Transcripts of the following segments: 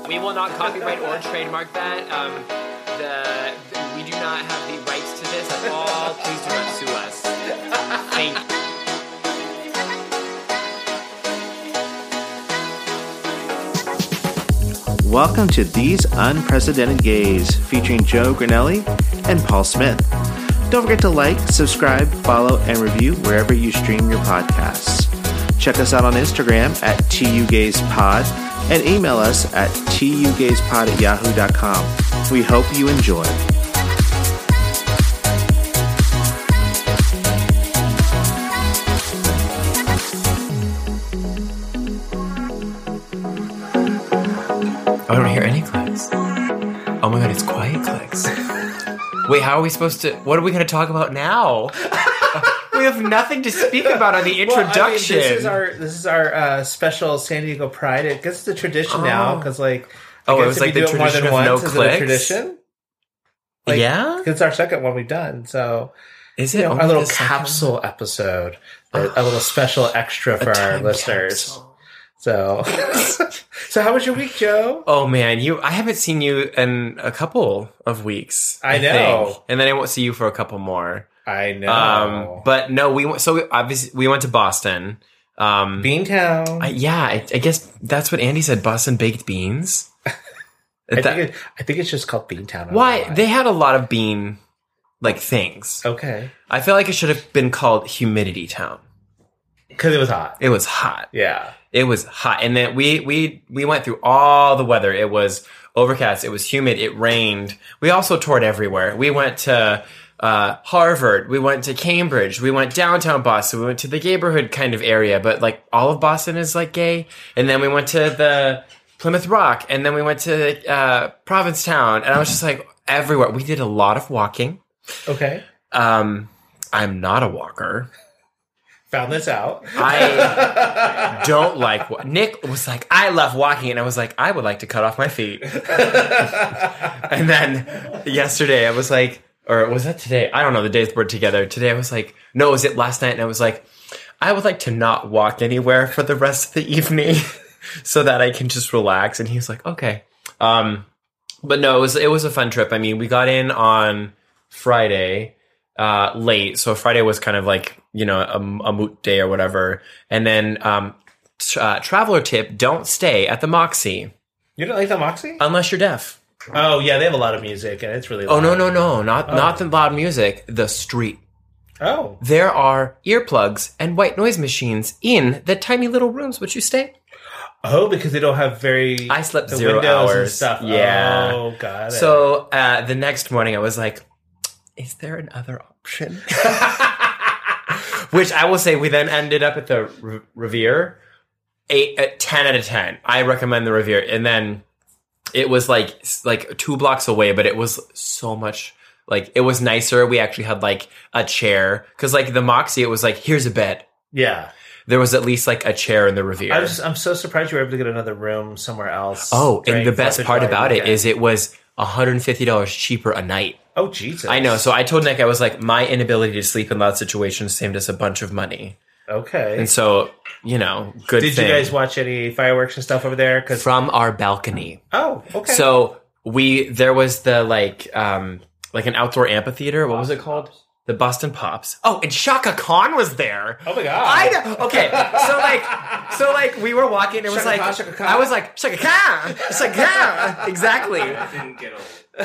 We will not copyright or trademark that. We do not have the rights to this at all. Please do not sue us. Thank you. Welcome to These Unprecedented Gays, featuring Joe Granelli and Paul Smith. Don't forget to like, subscribe, follow, and review wherever you stream your podcasts. Check us out on Instagram at TUGaysPod and email us at tugayspod@yahoo.com. We hope you enjoy. I don't hear any clicks. Oh my god, it's quiet clicks. Wait, how are we supposed to... What are we going to talk about now? We have nothing to speak about on the introduction. Well, I mean, this is our special San Diego Pride. I guess it's a tradition now, because it was like the tradition of no clicks? Tradition? Yeah? Because it's our second one we've done, so... Is it our little capsule episode. A little special extra for our listeners. Capsule. So how was your week, Joe? Oh man, I haven't seen you in a couple of weeks. I know, think. And then I won't see you for a couple more. I know, but no, we went to Boston, Beantown. I guess that's what Andy said. Boston baked beans. I think it's just called Beantown. Why they had a lot of bean things? Okay, I feel like it should have been called Humidity Town because it was hot. It was hot. Yeah. It was hot. And then we went through all the weather. It was overcast. It was humid. It rained. We also toured everywhere. We went to Harvard. We went to Cambridge. We went downtown Boston. We went to the neighborhood kind of area. But all of Boston is gay. And then we went to the Plymouth Rock. And then we went to Provincetown. And I was just everywhere. We did a lot of walking. Okay. I'm not a walker. Found this out. I don't like... Nick was like, I love walking. And I was like, I would like to cut off my feet. And then yesterday I was like... Or was that today? I don't know. The days were together. Today I was like... No, was it last night? And I was like, I would like to not walk anywhere for the rest of the evening so that I can just relax. And he was like, okay. But no, it was a fun trip. I mean, we got in on Friday... late. So Friday was kind of a moot day or whatever. And then, traveler tip, don't stay at the Moxie. You don't like the Moxie? Unless you're deaf. Oh, yeah, they have a lot of music and it's really loud. Oh, no. Not the loud music. The street. Oh. There are earplugs and white noise machines in the tiny little rooms which you stay. Oh, because they don't have I slept 0 hours. And stuff. Yeah. Oh, got it. So, the next morning I was like, is there another option? Which I will say, we then ended up at the Revere. 10 out of 10. I recommend the Revere. And then it was like 2 blocks away, but it was so much it was nicer. We actually had a chair because the Moxie, it was here's a bed. Yeah. There was at least a chair in the Revere. I'm so surprised you were able to get another room somewhere else. Oh, and the best part about it is it was $150 cheaper a night. Oh, Jesus. I know. So I told Nick, I was like, my inability to sleep in loud situations saved us a bunch of money. Okay. And so, good Did you guys watch any fireworks and stuff over there? From our balcony. Oh, okay. So there was the an outdoor amphitheater. What was it called? The Boston Pops. Oh, and Shaka Khan was there. Oh my god! I know. Okay, so we were walking. And it was Shaka Khan. I was like Shaka Khan, Shaka Khan. Exactly. That didn't get old.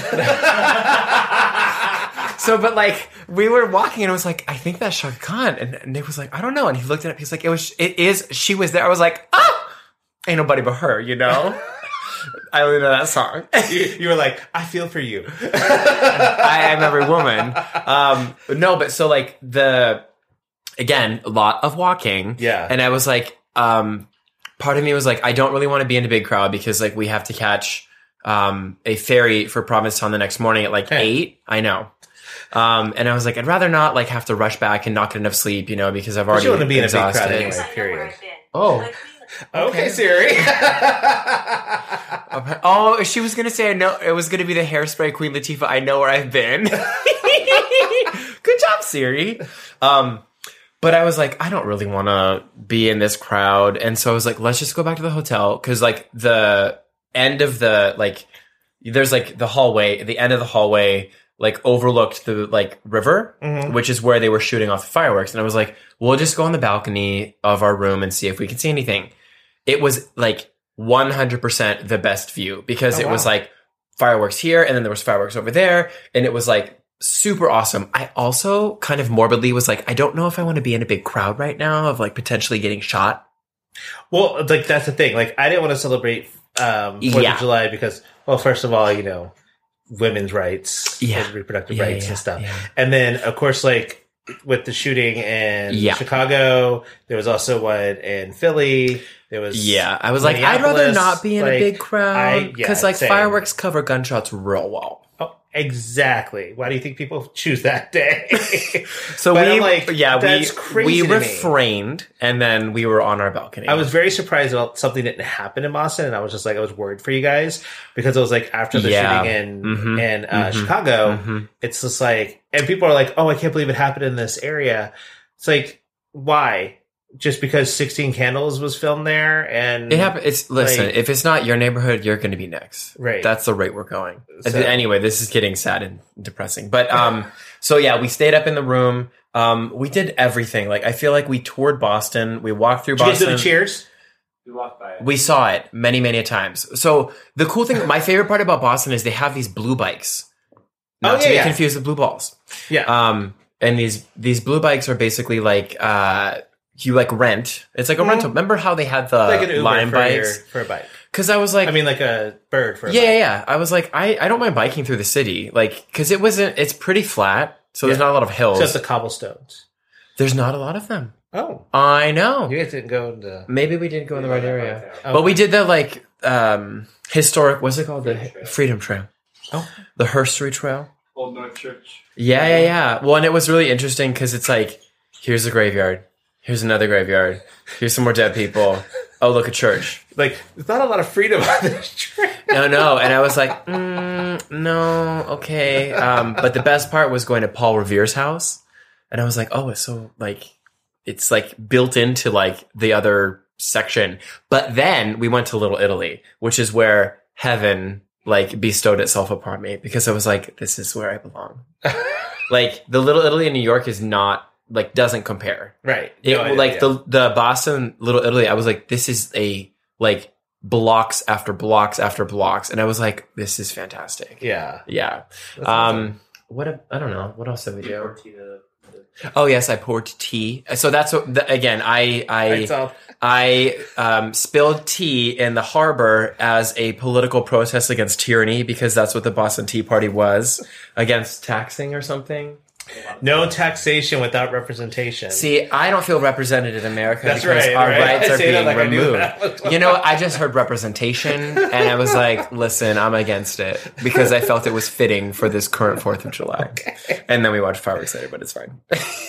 So, but we were walking and it was I think that's Shaka Khan, and Nick was like, I don't know, and he looked it up. He's like, it is. She was there. I was like, ain't nobody but her, I only know that song. You were like, I feel for you. I am every woman. No, but so again, a lot of walking. Yeah. And I was part of me was I don't really want to be in a big crowd because we have to catch a ferry for Provincetown the next morning at 8. I know. And I was like, I'd rather not have to rush back and not get enough sleep, because I've already you want to be exhausted. in a big crowd anyway, period. Oh. Okay, Siri. Oh, she was going to say, I know, it was going to be the Hairspray Queen Latifah, I know where I've been. Good job, Siri. But I was like, I don't really want to be in this crowd. And so I was like, let's just go back to the hotel. Because, end of the like, there's like the hallway, the end of the hallway, like overlooked the like river, which is where they were shooting off the fireworks. And I was like, we'll just go on the balcony of our room and see if we can see anything. It was like 100% the best view because it was like fireworks here and then there was fireworks over there. And it was like super awesome. I also kind of morbidly was like, I don't know if I want to be in a big crowd right now of like potentially getting shot. Well, like that's the thing. Like I didn't want to celebrate 4th of July because, well, first of all, you know, women's rights and reproductive rights and stuff. Yeah. And then, of course, like with the shooting in Chicago, there was also one in Philly. There was I was like, I'd rather not be in a big crowd because like fireworks cover gunshots real well. Oh, exactly. Why do you think people choose that day? So we refrained and then we were on our balcony. I was very surprised that something didn't happen in Boston, and I was just like, I was worried for you guys because it was like after the shooting in Chicago, it's just like, and people are like, oh, I can't believe it happened in this area. It's like, why? Just because 16 Candles was filmed there, and it happened. Listen, if it's not your neighborhood, you're going to be next. Right. That's the rate we're going. So, anyway, this is getting sad and depressing. But so yeah, we stayed up in the room. We did everything. Like I feel like we toured Boston. We walked through Boston. Did you get to the Cheers? We walked by it. We saw it many, many times. So the cool thing, my favorite part about Boston is they have these blue bikes. Not to be confused with blue balls. Yeah. And these blue bikes are basically like you like rent. It's like a rental. Remember how they had the like an Uber Lime bikes for a bike? Because I was like, I mean, like a bird for a bike. Yeah. I was like, I don't mind biking through the city, like because it's pretty flat, so there's not a lot of hills. Just the cobblestones. There's not a lot of them. Oh, I know. You guys didn't go into. Maybe we didn't go in the right area, but we did the like historic. What's it called? The Freedom Trail. Oh, the Herstory Trail. Old North Church. Yeah. Well, and it was really interesting because it's like, here's a graveyard. Here's another graveyard. Here's some more dead people. Oh, look, a church. Like, there's not a lot of freedom on this trip. No. And I was like, no, okay. But the best part was going to Paul Revere's house. And I was like, oh, it's so, like, it's, like, built into, like, the other section. But then we went to Little Italy, which is where heaven, like, bestowed itself upon me. Because I was like, this is where I belong. Like, the Little Italy in New York is not, like, doesn't compare. Right. The Boston Little Italy, I was like, this is a, like, blocks after blocks after blocks. And I was like, this is fantastic. Yeah. Yeah. I don't know. What else did we do? Oh, yes, I poured tea. So that's what, again, I spilled tea in the harbor as a political protest against tyranny because that's what the Boston Tea Party was, against taxing or something. No taxation without representation. See, I don't feel represented in America because our rights are being removed. You know, I just heard representation and I was like, listen, I'm against it because I felt it was fitting for this current 4th of July. Okay. And then we watched fireworks later, but it's fine.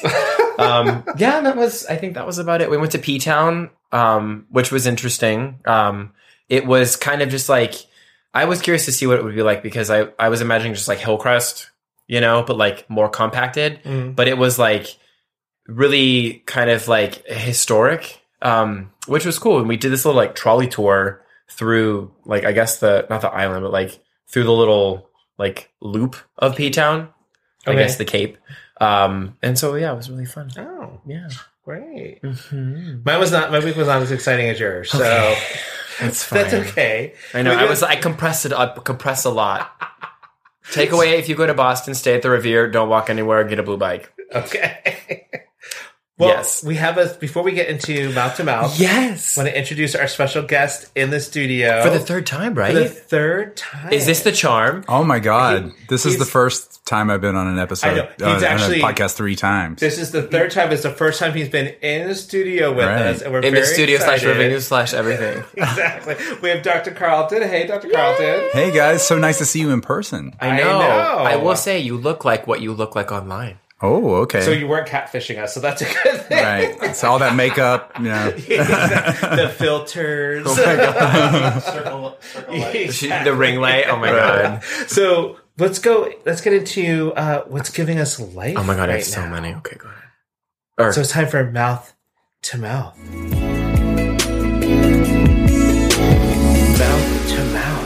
I think that was about it. We went to P-Town, which was interesting. It was kind of just like, I was curious to see what it would be like because I was imagining just like Hillcrest, you know, but like more compacted. But it was like really kind of like historic, which was cool. And we did this little like trolley tour through like, I guess not the island, but like through the little like loop of P-Town, I guess the Cape. And so, yeah, it was really fun. Oh, yeah. Great. Mm-hmm. My week was not as exciting as yours. So that's fine. That's okay. I know. I compressed a lot. Takeaway: if you go to Boston, stay at the Revere. Don't walk anywhere. Get a blue bike. Okay. Well, yes. We have before we get into mouth to mouth. Yes. I want to introduce our special guest in the studio for the third time. Right? For the third time. Is this the charm? Oh my God! This is the first time I've been on an episode. I know. He's actually on a podcast 3 times. This is the third time. It's the first time he's been in the studio with us, and we're in very the studio excited. /revenue/ everything. Exactly. We have Dr. Carlton. Hey, Dr. Carlton. Hey guys, so nice to see you in person. I know. I will say you look like what you look like online. Oh, okay. So you weren't catfishing us, so that's a good thing. Right. So all that makeup, the filters. Oh my God. circle light. Exactly. The ring light. Oh my God. So let's get into what's giving us life. Oh my God, I have so many. Okay, go ahead. So it's time for mouth to mouth. Mouth to mouth.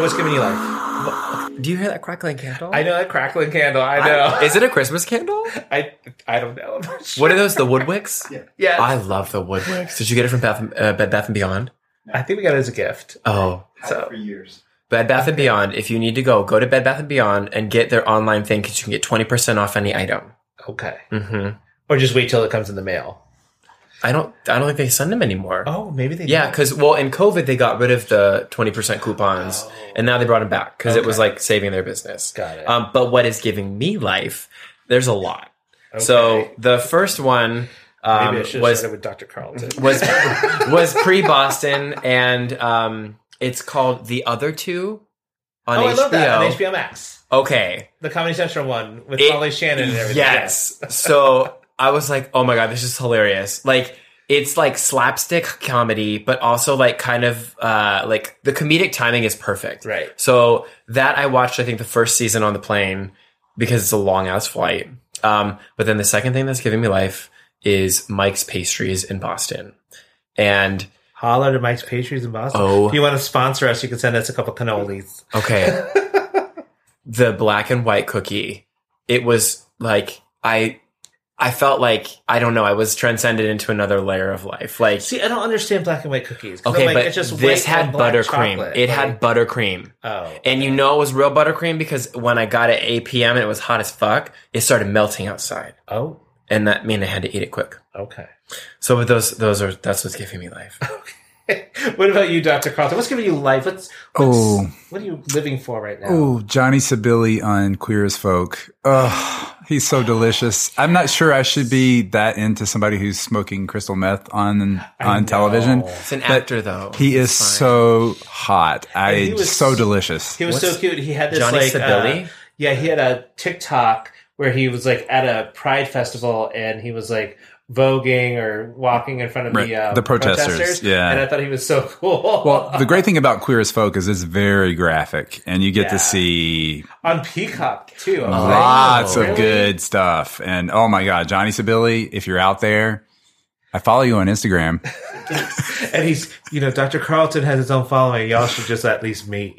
what's giving you life? Do you hear that crackling candle? I know that crackling candle. I know. Is it a Christmas candle? I don't know. I'm not sure. What are those? The Woodwicks? Yeah. I love the Woodwicks. Did you get it from Bed Bath & Beyond? I think we got it as a gift. Oh. So for years. Bed Bath & Beyond. If you need to go to Bed Bath & Beyond and get their online thing because you can get 20% off any item. Okay. Mm-hmm. Or just wait till it comes in the mail. I don't think they send them anymore. Oh, maybe they do. Yeah, because, in COVID, they got rid of the 20% coupons, and now they brought them back because it was, saving their business. Got it. But what is giving me life, there's a lot. Okay. So, the first one maybe I should have started with Dr. Carlton. was pre-Boston, and it's called The Other Two on HBO. I love that, on HBO Max. Okay. The Comedy Central one with Molly Shannon and everything. Yes. So... I was like, oh my God, this is hilarious. It's slapstick comedy, but also kind of the comedic timing is perfect. Right. So that I watched, I think, the first season on the plane because it's a long ass flight. But then the second thing that's giving me life is Mike's Pastries in Boston. And holler to Mike's Pastries in Boston. Oh. If you want to sponsor us, you can send us a couple cannolis. Okay. The black and white cookie. It was I felt like, I don't know, I was transcended into another layer of life. See, I don't understand black and white cookies. Okay, but it's just this had buttercream. It had buttercream. Oh. And you know it was real buttercream because when I got at 8 p.m. and it was hot as fuck, it started melting outside. Oh. And that meant I had to eat it quick. Okay. So with that's what's giving me life. Okay. What about you, Dr. Carlton? What's giving you life? What are you living for right now? Oh, Johnny Sibili on Queer as Folk. Oh, he's so delicious. I'm not sure I should be that into somebody who's smoking crystal meth on television. It's an actor, though. He is so hot. So delicious. He was so cute. He had this Johnny Sibili? He had a TikTok where he was at a Pride festival and he was voguing or walking in front of the protesters. Yeah. And I thought he was so cool. Well, the great thing about Queer as Folk is it's very graphic and you get to see on Peacock too. Lots of good stuff. And oh my God, Johnny Sibili, if you're out there, I follow you on Instagram. And he's, Dr. Carlton has his own following. Y'all should just at least meet,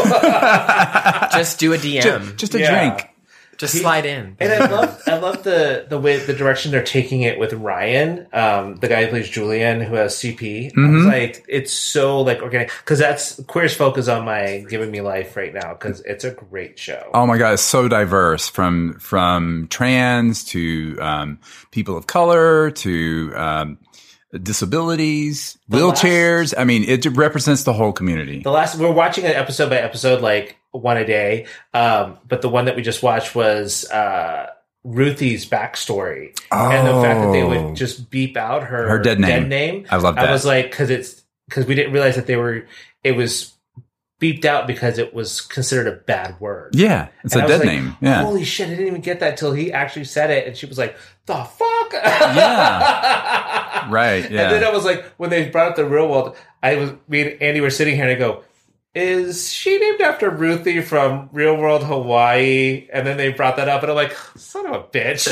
Just do a DM. Just a drink. Just slide in. And I love the way the direction they're taking it with Ryan, the guy who plays Julian, who has CP. Mm-hmm. I was it's so organic because that's Queer as Folk is on my giving me life right now because it's a great show. Oh my God, it's so diverse from trans to people of color to disabilities, wheelchairs. It represents the whole community. We're watching it episode by episode, one a day. But the one that we just watched was Ruthie's backstory. And the fact that they would just beep out her dead name. I love that. I was because we didn't realize that it was beeped out because it was considered a bad word. Yeah. It's a dead name. Yeah. Holy shit, I didn't even get that till he actually said it. And she was like, the fuck? Yeah. Right. Yeah. And then I was when they brought up the real world, me and Andy were sitting here and I go, is she named after Ruthie from Real World Hawaii? And then they brought that up and I'm like, son of a bitch.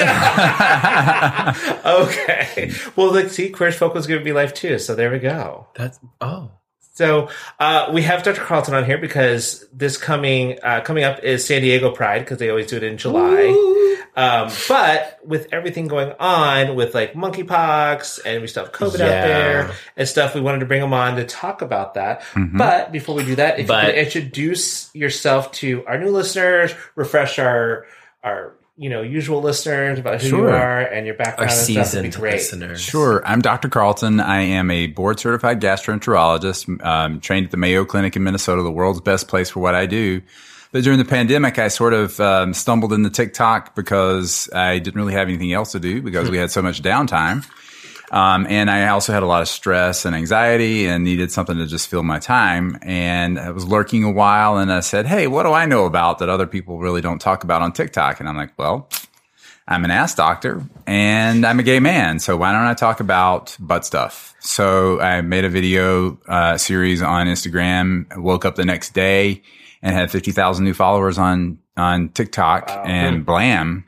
Okay. Well, see, Queer as Folk was giving me life too. So there we go. So we have Dr. Carlton on here because this coming up is San Diego Pride because they always do it in July. But with everything going on with monkeypox and we still have COVID out there and stuff, we wanted to bring him on to talk about that. Mm-hmm. But before we do that, if you could introduce yourself to our new listeners, refresh our usual listeners about who you are and your background and stuff would be great. Listeners. Sure. I'm Dr. Carlton. I am a board-certified gastroenterologist, trained at the Mayo Clinic in Minnesota, the world's best place for what I do. But during the pandemic, I sort of stumbled into TikTok because I didn't really have anything else to do because we had so much downtime. And I also had a lot of stress and anxiety and needed something to just fill my time. And I was lurking a while and I said, hey, what do I know about that other people really don't talk about on TikTok? And I'm like, well, I'm an ass doctor and I'm a gay man. So why don't I talk about butt stuff? So I made a video series on Instagram. I woke up the next day and had 50,000 new followers on TikTok. Wow. And blam.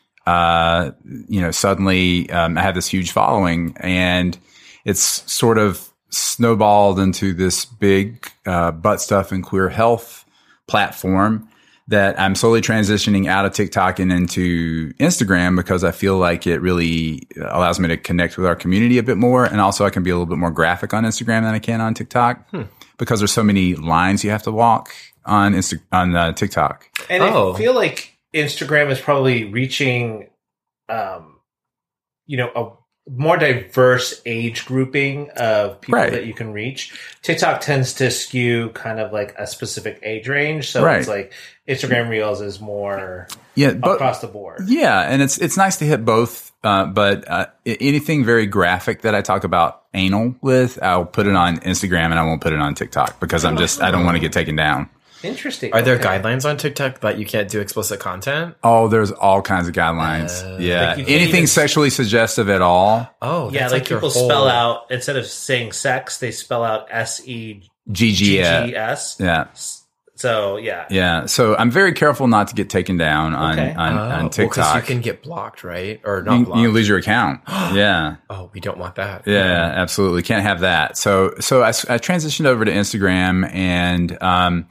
Suddenly, I had this huge following and it's sort of snowballed into this big, butt stuff and queer health, platform that I'm slowly transitioning out of TikTok and into Instagram because I feel like it really allows me to connect with our community a bit more. And also I can be a little bit more graphic on Instagram than I can on TikTok because there's so many lines you have to walk on TikTok. And I feel like Instagram is probably reaching, a more diverse age grouping of people that you can reach. TikTok tends to skew kind of like a specific age range. So it's like Instagram Reels is more across the board. Yeah. And it's nice to hit both. But anything very graphic that I talk about anal with, I'll put it on Instagram and I won't put it on TikTok because I don't want to get taken down. Interesting. Are there guidelines on TikTok that you can't do explicit content? Oh, there's all kinds of guidelines. Like anything sexually suggestive at all. Oh, yeah. Like people spell out, instead of saying sex, they spell out SEGGS. Yeah. So, yeah. Yeah. So I'm very careful not to get taken down on TikTok. Because you can get blocked, right? Or not blocked. You lose your account. Yeah. Oh, we don't want that. Yeah, absolutely. Can't have that. So I transitioned over to Instagram and,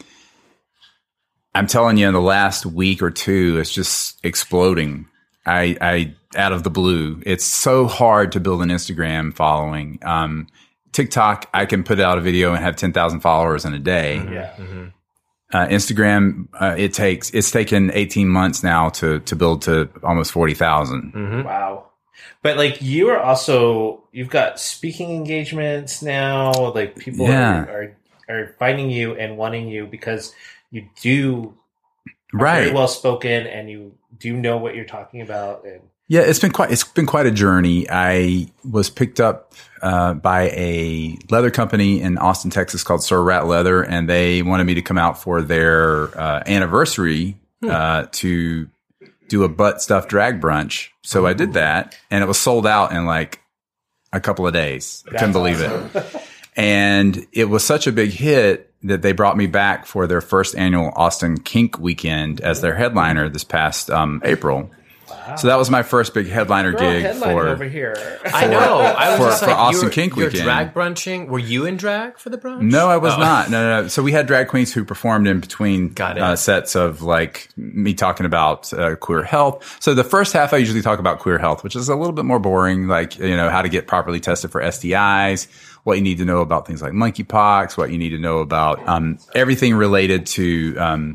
I'm telling you, in the last week or two, it's just exploding. I out of the blue. It's so hard to build an Instagram following. TikTok, I can put out a video and have 10,000 followers in a day. Yeah. Instagram, it's taken 18 months now to build to almost 40,000. Wow. But like you've got speaking engagements now. Like people are finding you and wanting you because you do very well spoken and you do know what you're talking about. And yeah, it's been quite a journey. I was picked up by a leather company in Austin, Texas called Sir Rat Leather, and they wanted me to come out for their anniversary to do a butt stuff drag brunch. So I did that, and it was sold out in like a couple of days. I couldn't believe it. And it was such a big hit that they brought me back for their first annual Austin Kink Weekend as their headliner this past April. Wow. So that was my first big headliner gig for over here. I know. I was for Austin Kink Weekend. You're drag brunching. Were you in drag for the brunch? No, I was not. No. So we had drag queens who performed in between sets of like me talking about queer health. So the first half I usually talk about queer health, which is a little bit more boring, like how to get properly tested for STIs. What you need to know about things like monkeypox, what you need to know about everything related to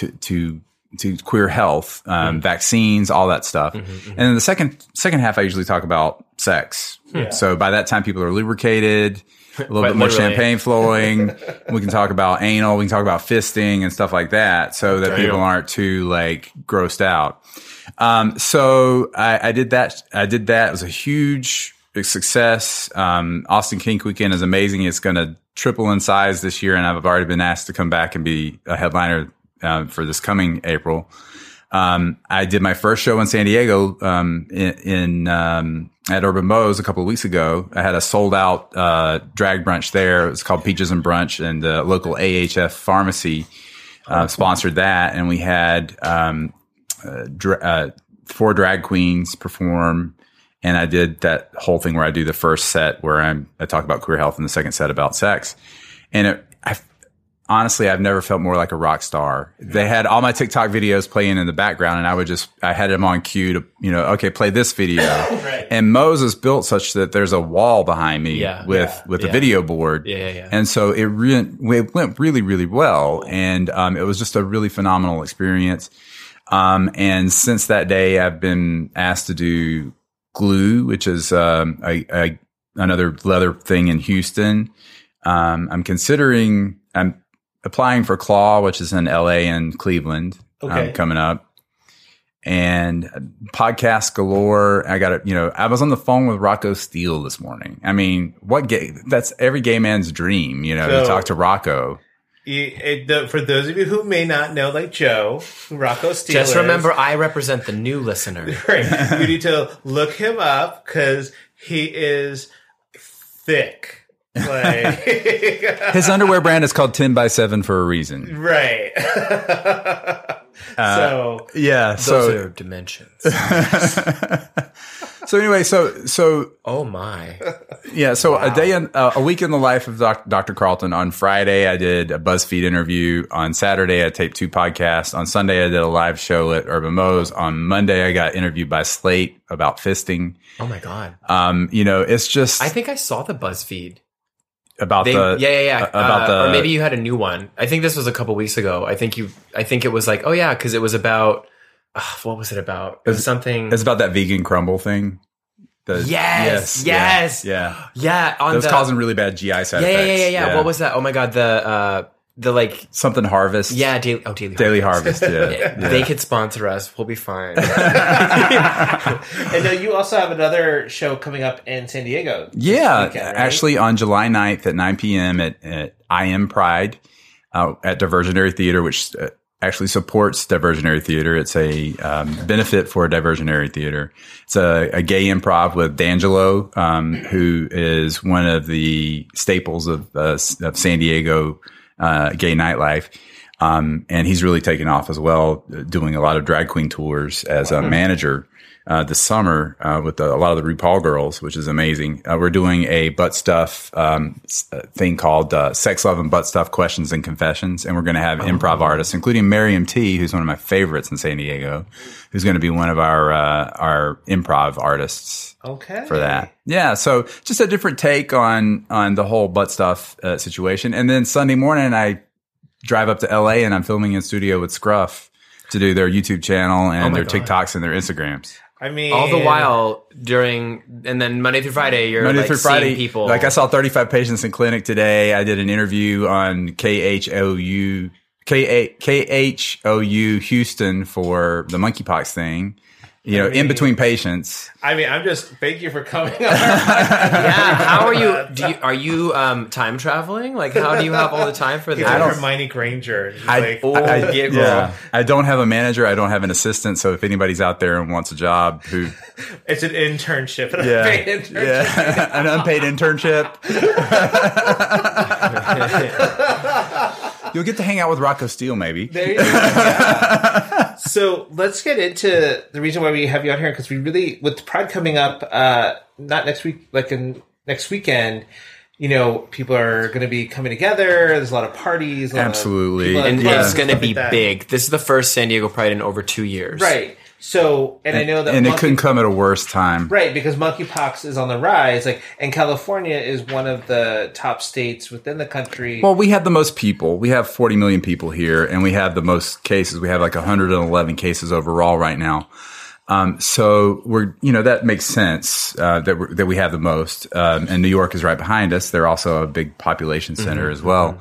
queer health, vaccines, all that stuff. And then the second half, I usually talk about sex. Yeah. So by that time, people are lubricated, a little bit more champagne flowing. We can talk about anal. We can talk about fisting and stuff like that, so that people aren't too like grossed out. So I did that. It was a huge success. Austin Kink Weekend is amazing. It's going to triple in size this year, and I've already been asked to come back and be a headliner for this coming April. I did my first show in San Diego at Urban Moe's a couple of weeks ago. I had a sold out drag brunch there. It was called Peaches and Brunch, and the local AHF pharmacy sponsored that, and we had 4 drag queens perform. And I did that whole thing where I do the first set where I talk about queer health and the second set about sex. And honestly, I've never felt more like a rock star. They had all my TikTok videos playing in the background, and I had them on cue to, okay, play this video. Right. And Moses built such that there's a wall behind me with a video board. Yeah. And so it went really, really well. And it was just a really phenomenal experience. And since that day, I've been asked to do Glue, which is another leather thing in Houston. I'm applying for Claw, which is in LA and Cleveland, coming up. And podcast galore. I was on the phone with Rocco Steele this morning. I mean, that's every gay man's dream, to talk to Rocco. For those of you who may not know, like Joe, Rocco Steele just remember, I represent the new listener. Right. You need to look him up because he is thick. Like his underwear brand is called 10x7 for a reason. Right. Those are dimensions. So anyway, so Oh my. yeah, so a week in the life of Dr. Carlton. On Friday, I did a BuzzFeed interview. On Saturday, I taped 2 podcasts. On Sunday, I did a live show at Urban Moe's. On Monday, I got interviewed by Slate about fisting. Oh my God. It's just I think I saw the BuzzFeed. about or maybe you had a new one. I think this was a couple weeks ago. I think it was like, oh yeah, because it was about what was it about? It was something. It's about that vegan crumble thing. Yes. Yeah. That was causing really bad GI side effects. Yeah. What was that? Oh my God. The like something Harvest. Yeah. Daily Harvest. Yeah. They could sponsor us. We'll be fine. And now you also have another show coming up in San Diego. Yeah. Weekend, right? Actually, on July 9th at 9 p.m. at I Am Pride at Diversionary Theater, which actually supports Diversionary Theater. It's a benefit for Diversionary Theater. It's a gay improv with D'Angelo, who is one of the staples of San Diego gay nightlife. And he's really taken off as well, doing a lot of drag queen tours as a manager this summer with a lot of the RuPaul girls, which is amazing. We're doing a butt stuff thing called Sex, Love, and Butt Stuff Questions and Confessions. And we're going to have improv artists, including Miriam T., who's one of my favorites in San Diego, who's going to be one of our improv artists for that. Yeah, so just a different take on the whole butt stuff situation. And then Sunday morning, I drive up to LA and I'm filming in studio with Scruff to do their YouTube channel and their TikToks and their Instagrams. I mean, all the while and then Monday through Friday, you're seeing people. Like I saw 35 patients in clinic today. I did an interview on KHOU Houston for the monkeypox thing. In between patients. I mean, thank you for coming on. Yeah, how are you? Are you time traveling? Like, how do you have all the time for that? I don't Hermione Granger. I don't have a manager. I don't have an assistant. So if anybody's out there and wants a job, it's an internship. An unpaid internship. You'll get to hang out with Rocco Steele, maybe. There you go. So let's get into the reason why we have you out here, because we really, with Pride coming up, not next week, next weekend, people are going to be coming together. There's a lot of parties. Absolutely. And it's going to be big. This is the first San Diego Pride in over 2 years. Right. So, I know that... And it couldn't come at a worse time. Right, because monkeypox is on the rise. And California is one of the top states within the country. Well, we have the most people. We have 40 million people here, and we have the most cases. We have 111 cases overall right now. So that makes sense, that we have the most. And New York is right behind us. They're also a big population center as well.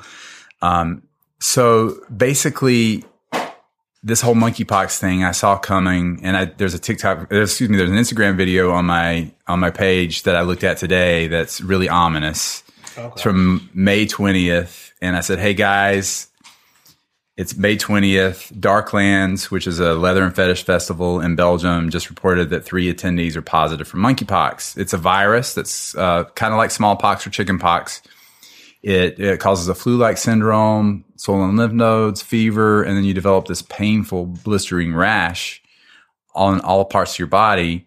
So basically, this whole monkeypox thing I saw coming, and there's an Instagram video on my page that I looked at today that's really ominous. Okay. It's from May 20th, and I said, "Hey guys, it's May 20th. Darklands, which is a leather and fetish festival in Belgium, just reported that 3 attendees are positive for monkeypox. It's a virus that's kind of like smallpox or chickenpox. It causes a flu-like syndrome, swollen lymph nodes, fever, and then you develop this painful, blistering rash on all parts of your body.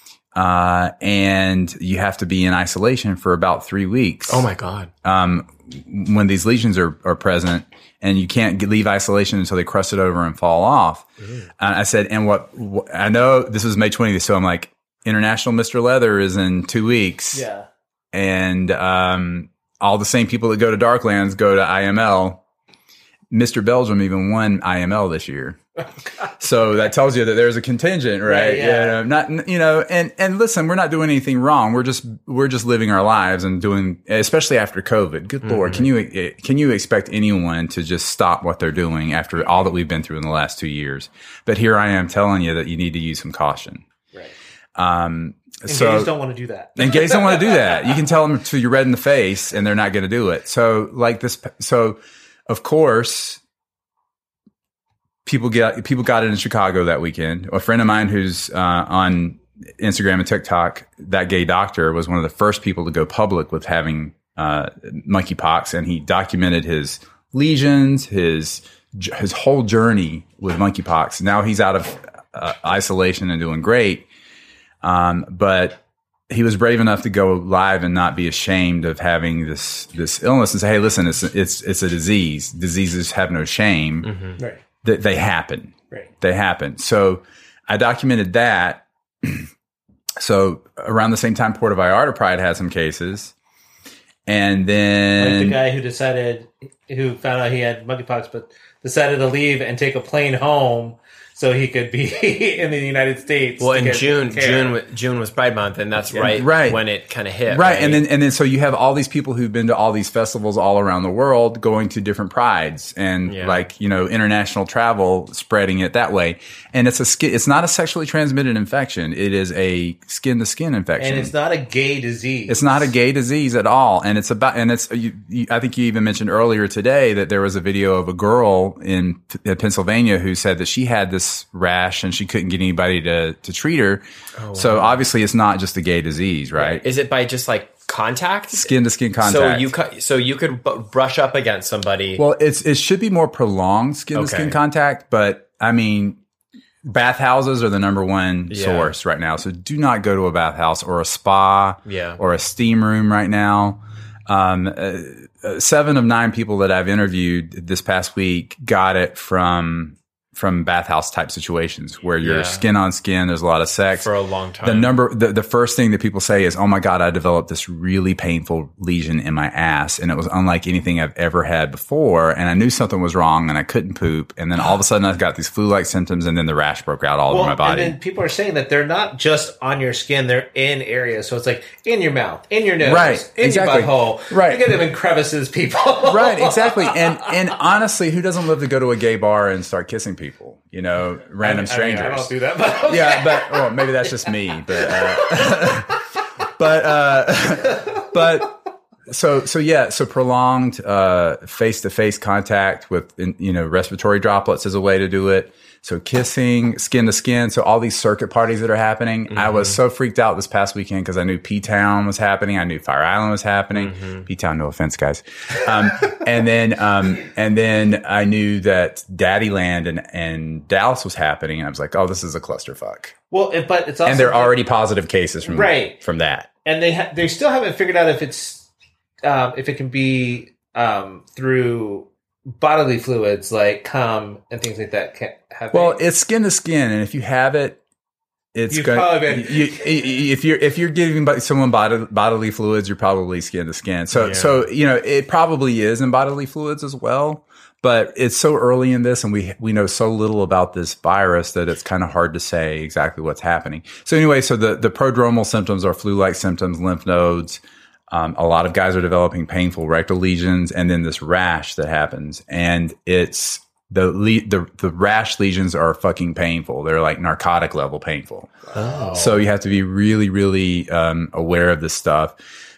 And you have to be in isolation for about 3 weeks. Oh my God. When these lesions are present, and you can't leave isolation until they crust it over and fall off. I said, and what I know, this was May 20th, so I'm like, International Mr. Leather is in 2 weeks. Yeah. And all the same people that go to Darklands go to IML. Mr. Belgium even won IML this year. So that tells you that there's a contingent, right? Yeah. And listen, we're not doing anything wrong. We're just living our lives and doing, especially after COVID. Good Lord, can you expect anyone to just stop what they're doing after all that we've been through in the last 2 years? But here I am telling you that you need to use some caution. Right. And gays don't want to do that. And gays don't want to do that. You can tell them till you're red in the face and they're not going to do it. So of course, people got it in Chicago that weekend. A friend of mine who's on Instagram and TikTok, that gay doctor, was one of the first people to go public with having monkeypox, and he documented his lesions, his whole journey with monkeypox. Now he's out of isolation and doing great. But he was brave enough to go live and not be ashamed of having this illness and say, hey, listen, it's a disease. Diseases have no shame. Mm-hmm. Right. They happen. Right. They happen. So I documented that. So around the same time, Puerto Vallarta Pride had some cases. And then like the guy who found out he had monkeypox, but decided to leave and take a plane home so he could be in the United States. Well, in June was Pride Month, and that's right when it kind of hit. Right. And then so you have all these people who've been to all these festivals all around the world going to different prides and international travel, spreading it that way. And it's not a sexually transmitted infection. It is a skin to skin infection. And it's not a gay disease. It's not a gay disease at all. And I think you even mentioned earlier today that there was a video of a girl in Pennsylvania who said that she had this rash and she couldn't get anybody to treat her. Oh, wow. So obviously it's not just a gay disease, right? Is it by just like contact? Skin to skin contact. So you could brush up against somebody. Well, it should be more prolonged skin to skin contact, but I mean, bathhouses are the number one source right now. So do not go to a bathhouse or a spa or a steam room right now. 7 of 9 people that I've interviewed this past week got it from bathhouse type situations where you're skin on skin. There's a lot of sex for a long time. The first thing that people say is, "Oh my God, I developed this really painful lesion in my ass, and it was unlike anything I've ever had before. And I knew something was wrong, and I couldn't poop. And then all of a sudden, I've got these flu-like symptoms, and then the rash broke out all over my body." And then people are saying that they're not just on your skin; they're in areas. So it's like in your mouth, in your nose, in your butthole. Right, you get them in crevices, people. Right, exactly. And honestly, who doesn't love to go to a gay bar and start kissing people? Random strangers. I don't do that, but okay. Yeah, but maybe that's just me. So prolonged face-to-face contact with respiratory droplets is a way to do it. So kissing, skin to skin. So all these circuit parties that are happening. Mm-hmm. I was so freaked out this past weekend because I knew P-Town was happening. I knew Fire Island was happening. Mm-hmm. P-Town, no offense, guys. And then I knew that Daddyland and Dallas was happening. And I was like, oh, this is a clusterfuck. Well, but it's also, and there are already positive cases from that. And they still haven't figured out if it's if it can be through bodily fluids like cum and things like that. Well, it's skin to skin, and if you have it, it's going. If you're giving someone bodily fluids, you're probably skin to skin. So it probably is in bodily fluids as well. But it's so early in this, and we know so little about this virus that it's kind of hard to say exactly what's happening. So anyway, the prodromal symptoms are flu-like symptoms, lymph nodes. A lot of guys are developing painful rectal lesions, and then this rash that happens, and it's the rash lesions are fucking painful. They're like narcotic level painful. Oh. So you have to be really, really aware of this stuff.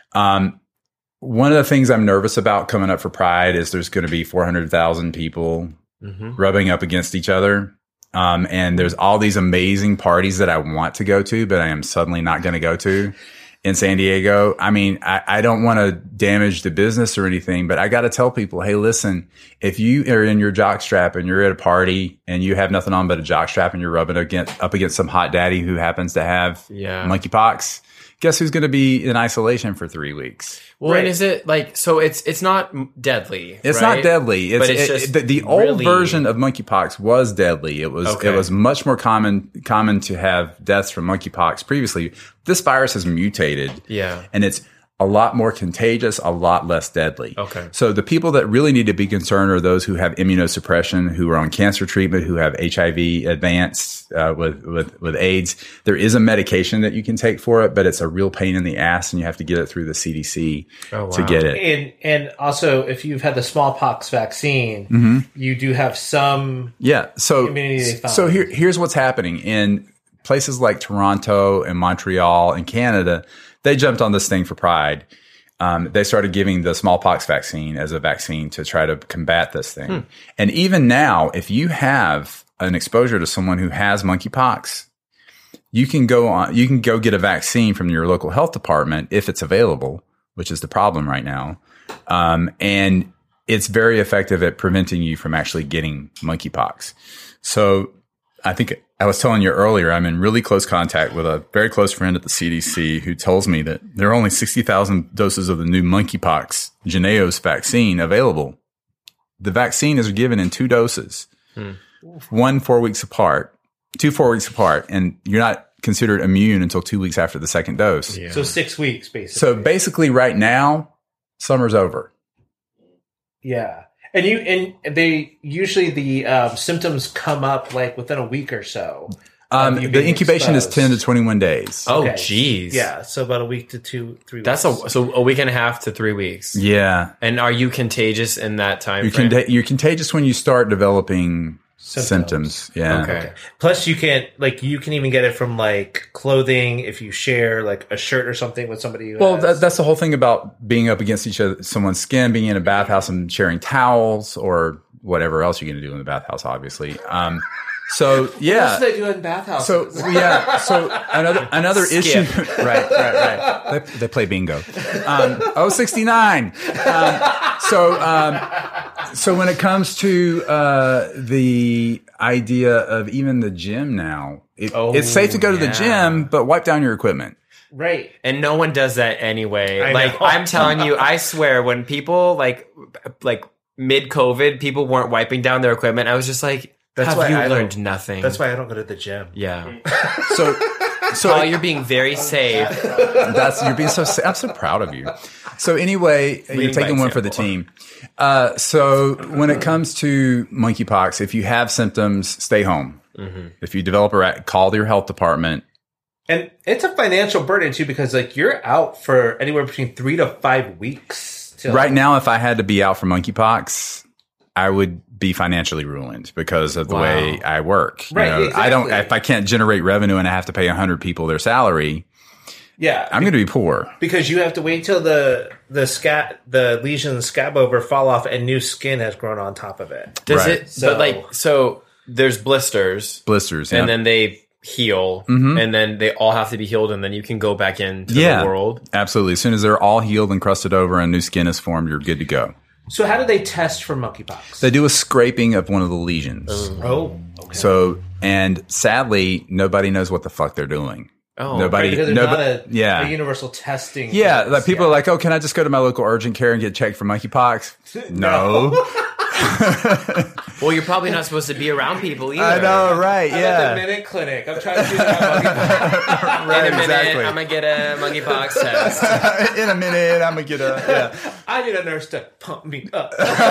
One of the things I'm nervous about coming up for Pride is there's going to be 400,000 people rubbing up against each other. And there's all these amazing parties that I want to go to, but I am suddenly not going to go to in San Diego. I mean, I don't want to damage the business or anything, but I got to tell people, hey, listen, if you are in your jockstrap and you're at a party and you have nothing on but a jockstrap and you're rubbing up against some hot daddy who happens to have monkeypox, guess who's going to be in isolation for 3 weeks? Well, and is it like, so it's not deadly? It's not deadly. But it's just the old version of monkeypox was deadly. It was much more common to have deaths from monkeypox previously. This virus has mutated. Yeah. And it's a lot more contagious, a lot less deadly. Okay. So the people that really need to be concerned are those who have immunosuppression, who are on cancer treatment, who have HIV advanced with AIDS. There is a medication that you can take for it, but it's a real pain in the ass, and you have to get it through the CDC to get it. And also, if you've had the smallpox vaccine, you do have some immunity. So here's what's happening in places like Toronto and Montreal and Canada. They jumped on this thing for Pride. They started giving the smallpox vaccine as a vaccine to try to combat this thing. And even now, if you have an exposure to someone who has monkeypox, you can go get a vaccine from your local health department if it's available, which is the problem right now. And it's very effective at preventing you from actually getting monkeypox. So I think I was telling you earlier, I'm in really close contact with a very close friend at the CDC who tells me that there are only 60,000 doses of the new monkeypox Jynneos vaccine available. The vaccine is given in 2 doses, 1 4 weeks apart, 2 4 weeks apart, and you're not considered immune until 2 weeks after the second dose. Yeah. So 6 weeks, basically. So basically right now, summer's over. Yeah. And they usually the symptoms come up like within a week or so. The incubation is 10 to 21 days. Oh, geez. Yeah, so about a week to 2-3 weeks. That's a week and a half to 3 weeks. Yeah. And are you contagious in that time? You're contagious when you start developing symptoms. Yeah. Okay. Plus, you can even get it from like clothing if you share like a shirt or something with somebody. That's the whole thing about being up against someone's skin, being in a bathhouse and sharing towels or whatever else you're going to do in the bathhouse, obviously. So yeah, what else do they do in bathhouses? So yeah, so another issue, right. They play bingo. 69. So when it comes to the idea of even the gym now, it's safe to go to the gym, but wipe down your equipment. Right. And no one does that anyway. I know. I'm telling you, I swear, when people like mid-COVID, people weren't wiping down their equipment, I was just like, have you learned nothing? That's why I don't go to the gym. Yeah. So you're being very safe. You're being so safe. I'm so proud of you. So anyway, you're taking one for the team. So when it comes to monkeypox, if you have symptoms, stay home. Mm-hmm. If you develop call your health department. And it's a financial burden too, because like you're out for anywhere between 3 to 5 weeks. Right now, if I had to be out for monkeypox, I would be financially ruined because of the way I work. Right. Exactly. If I can't generate revenue and I have to pay 100 people their salary. Yeah. I'm going to be poor. Because you have to wait till the lesion and scab over fall off and new skin has grown on top of it. Does it? So there's blisters. And then they heal, and then they all have to be healed, and then you can go back into the world. Absolutely. As soon as they're all healed and crusted over and new skin is formed, you're good to go. So how do they test for monkeypox? They do a scraping of one of the lesions. Oh. Okay. So, and sadly, nobody knows what the fuck they're doing. Oh, nobody. Because there's not a universal testing. Yeah, like people are like, oh, can I just go to my local urgent care and get checked for monkeypox? No. Well, you're probably not supposed to be around people either. I know, right? I'm at the Minute Clinic. I'm trying to do that. Right, in a minute, I'm gonna get a monkeypox test. In a minute, I'm gonna get a. Yeah. I need a nurse to pump me up.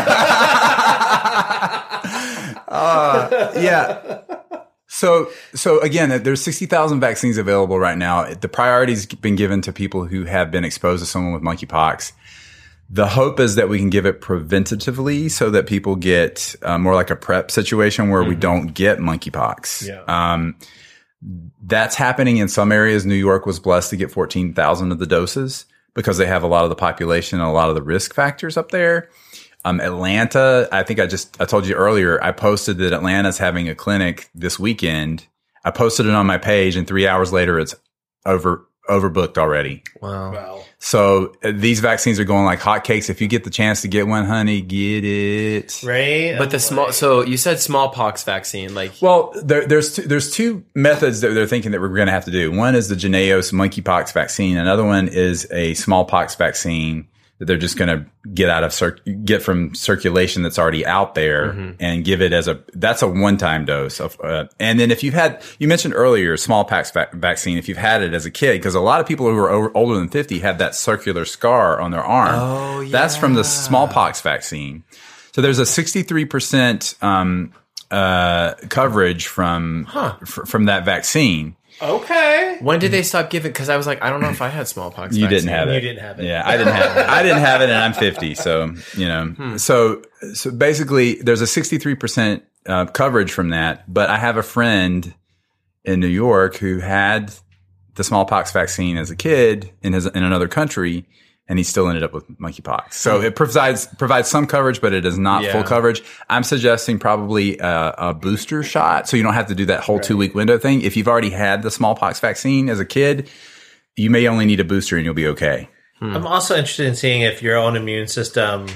Yeah. So again, there's 60,000 vaccines available right now. The priority's been given to people who have been exposed to someone with monkeypox. The hope is that we can give it preventatively so that people get more like a PrEP situation where we don't get monkeypox. Yeah. That's happening in some areas. New York was blessed to get 14,000 of the doses because they have a lot of the population and a lot of the risk factors up there. Atlanta, I think I told you earlier, I posted that Atlanta's having a clinic this weekend. I posted it on my page and 3 hours later it's overbooked already. Wow. So these vaccines are going like hotcakes. If you get the chance to get one, honey, get it. Right. But so you said smallpox vaccine, like. Well, there's two methods that they're thinking that we're going to have to do. One is the Jynneos monkeypox vaccine. Another one is a smallpox vaccine that they're just going to get from circulation that's already out there and give it that's a one-time dose of, and then if you mentioned earlier smallpox vaccine, if you've had it as a kid, because a lot of people who are older than 50 have that circular scar on their arm. Oh, yeah. That's from the smallpox vaccine. So there's a 63%, coverage from that vaccine. Okay. When did they stop giving? Because I was like, I don't know if I had smallpox. You didn't have it. You didn't have it. Yeah, I didn't have it. I didn't have it, and I'm 50. So So basically, there's a 63% coverage from that. But I have a friend in New York who had the smallpox vaccine as a kid in another country, and he still ended up with monkeypox. So it provides some coverage, but it is not full coverage. I'm suggesting probably a booster shot, so you don't have to do that whole 2-week window thing. If you've already had the smallpox vaccine as a kid, you may only need a booster and you'll be okay. I'm also interested in seeing if your own immune system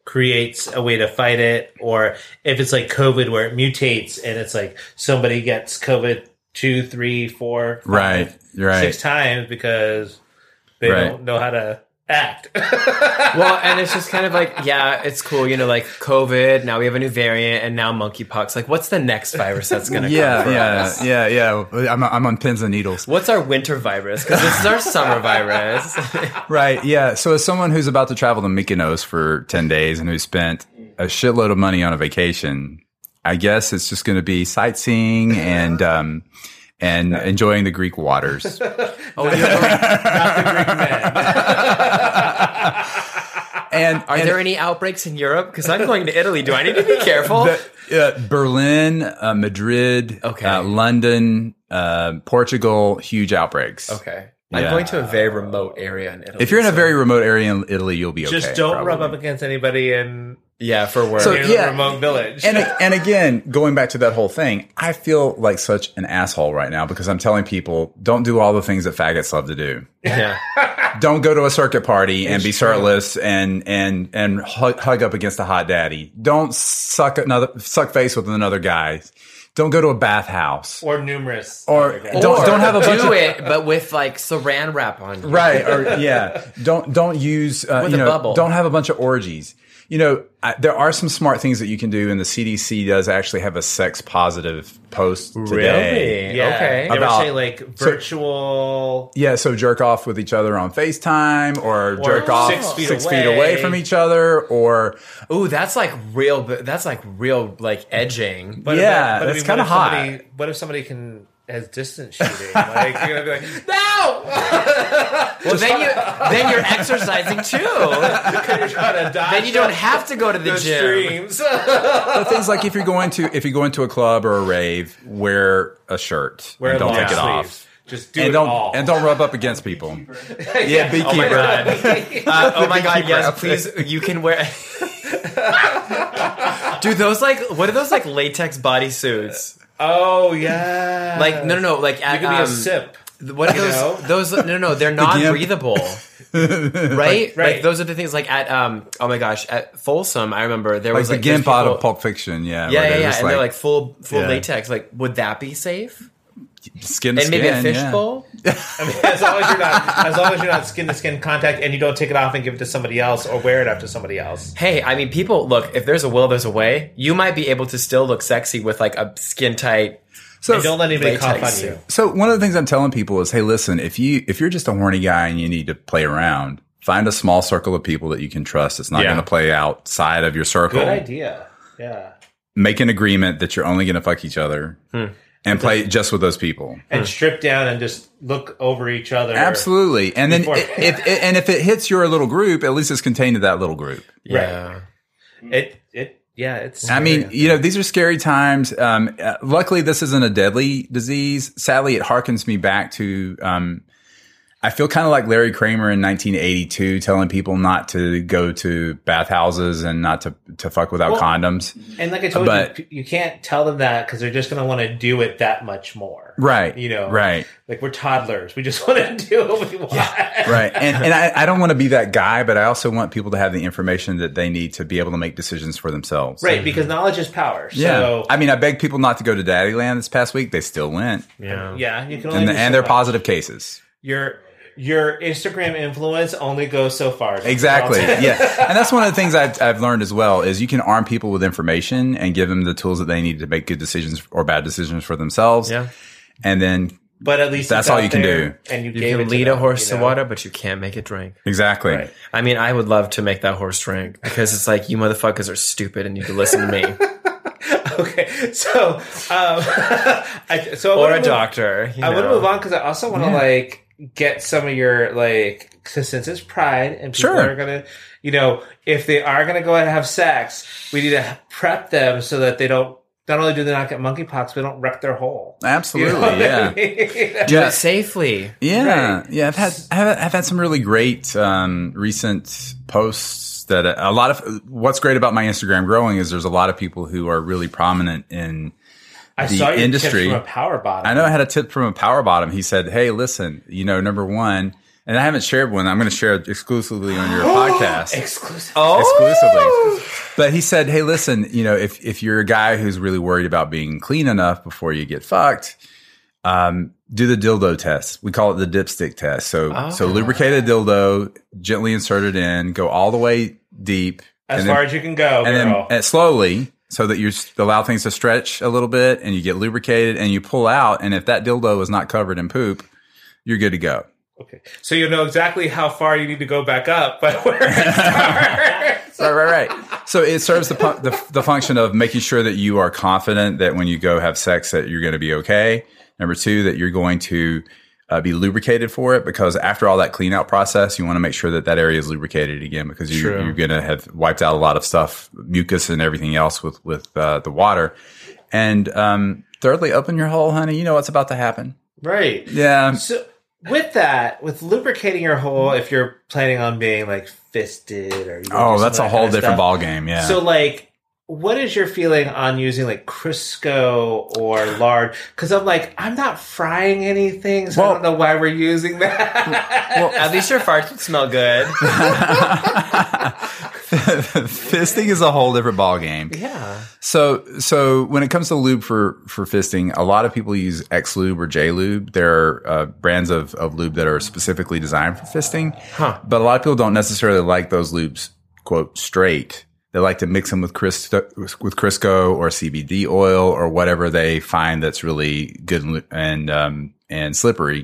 creates a way to fight it, or if it's like COVID where it mutates and it's like somebody gets COVID 2, 3, 4, 5, 6 times because they don't know how to act. Well, and it's just kind of like, yeah, it's cool, like COVID, now we have a new variant, and now monkeypox. Like, what's the next virus that's going to come for us? Yeah. I'm on pins and needles. What's our winter virus? Because this is our summer virus. Right, yeah. So as someone who's about to travel to Mykonos for 10 days and who spent a shitload of money on a vacation, I guess it's just going to be sightseeing and enjoying the Greek waters. Not the Greek men. And are there any outbreaks in Europe? Because I'm going to Italy. Do I need to be careful? Berlin, Madrid, London, Portugal, huge outbreaks. Okay. I'm going to a very remote area in Italy. If you're in a very remote area in Italy, you'll be okay. Just don't rub up against anybody in for work. So, a remote village. And again, going back to that whole thing, I feel like such an asshole right now because I'm telling people, don't do all the things that faggots love to do. Yeah. Don't go to a circuit party and be shirtless and hug up against a hot daddy. Don't suck face with another guy. Don't go to a bathhouse or numerous. Or don't have a bunch do it, but with like saran wrap on you. Right. Or don't use with a bubble. Don't have a bunch of orgies. There are some smart things that you can do, and the CDC does actually have a sex positive post today. Really? Yeah. Okay. They were saying like virtual. So jerk off with each other on FaceTime, or jerk off 6 feet 6 feet away from each other, or that's like real. That's like real like edging. But that's kind of hot. What if somebody has distance shooting? Like you're gonna be like, no. Well, then you're exercising too. You're trying to dodge. Then you don't have to go to the gym. Streams. But things like if you go into a club or a rave, wear a shirt. And don't take it off. Just do it all. And don't rub up against people. Beekeeper. Oh my god. Oh my god. Yes, please. You can wear. Dude, what are those like latex bodysuits? Oh yeah. Like no. Like you can be a sip. What are those? No. They're non-breathable. Right? Like those are the things like at oh my gosh, at Folsom I remember there was like the GIMP out of Pulp Fiction. Yeah. And they're like full latex. Like, would that be safe? Skin to skin, and maybe a fishbowl. I mean, as long as you're not skin to skin contact, and you don't take it off and give it to somebody else or wear it after somebody else. Hey, I mean, people look. If there's a will, there's a way. You might be able to still look sexy with like a skin tight. So and don't let anybody cough on you. So one of the things I'm telling people is, hey, listen, if you're just a horny guy and you need to play around, find a small circle of people that you can trust. It's not going to play outside of your circle. Good idea. Yeah. Make an agreement that you're only going to fuck each other. And play just with those people, and strip down and just look over each other. Absolutely, and then if it hits your little group, at least it's contained to that little group. Yeah, it's. I mean, these are scary times. Luckily, this isn't a deadly disease. Sadly, it harkens me back to. I feel kind of like Larry Kramer in 1982 telling people not to go to bathhouses and not to fuck without condoms. And like I told you, you can't tell them that because they're just going to want to do it that much more. Right. Right. Like we're toddlers. We just want to do what we want. Yeah. Right. And I don't want to be that guy, but I also want people to have the information that they need to be able to make decisions for themselves. Right. Because knowledge is power. So, yeah. I mean, I begged people not to go to Daddyland this past week. They still went. Yeah. Yeah. You can only and they're positive cases. Your Instagram influence only goes so far. Exactly. Yeah. And that's one of the things I've learned as well is you can arm people with information and give them the tools that they need to make good decisions or bad decisions for themselves. Yeah. And then but at least that's all you can do. And you can lead a horse to water, but you can't make it drink. Exactly. Right. I mean, I would love to make that horse drink because it's like, you motherfuckers are stupid and you can listen to me. Okay, so or a doctor. I want to move on because I also want to get some of your since it's Pride and people are gonna, if they are gonna go ahead and have sex, we need to prep them so that they don't. Not only do they not get monkeypox, we don't wreck their hole. Absolutely, I mean? Do it safely. Yeah, yeah. I've had some really great recent posts that a lot of. What's great about my Instagram growing is there's a lot of people who are really prominent in. I saw your tip from a power bottom. I know I had a tip from a power bottom. He said, "Hey, listen, number one, And I haven't shared one. I'm going to share it exclusively on your podcast. Exclusive. Exclusively. But he said, hey, listen, if you're a guy who's really worried about being clean enough before you get fucked, do the dildo test. We call it the dipstick test. So lubricate a dildo, gently insert it in, go all the way deep. As far as you can go, girl. And slowly, so that you allow things to stretch a little bit and you get lubricated and you pull out. And if that dildo is not covered in poop, you're good to go. Okay. So you know exactly how far you need to go back up, but where it starts. Right. So it serves the function of making sure that you are confident that when you go have sex that you're going to be okay. Number two, that you're going to be lubricated for it, because after all that clean out process, you want to make sure that that area is lubricated again, because you're going to have wiped out a lot of stuff, mucus and everything else with the water. And thirdly, open your hole, honey. You know what's about to happen. Right. Yeah. So with lubricating your hole, if you're planning on being like fisted or that's a whole different ball game. Yeah. So like, what is your feeling on using like Crisco or lard? Because I'm not frying anything, so I don't know why we're using that. Well, at least your farts would smell good. Fisting is a whole different ball game. Yeah. So when it comes to lube for fisting, a lot of people use X Lube or J Lube. There are brands of lube that are specifically designed for fisting. But a lot of people don't necessarily like those lubes, quote, straight. They like to mix them with Crisco or CBD oil or whatever they find that's really good and slippery.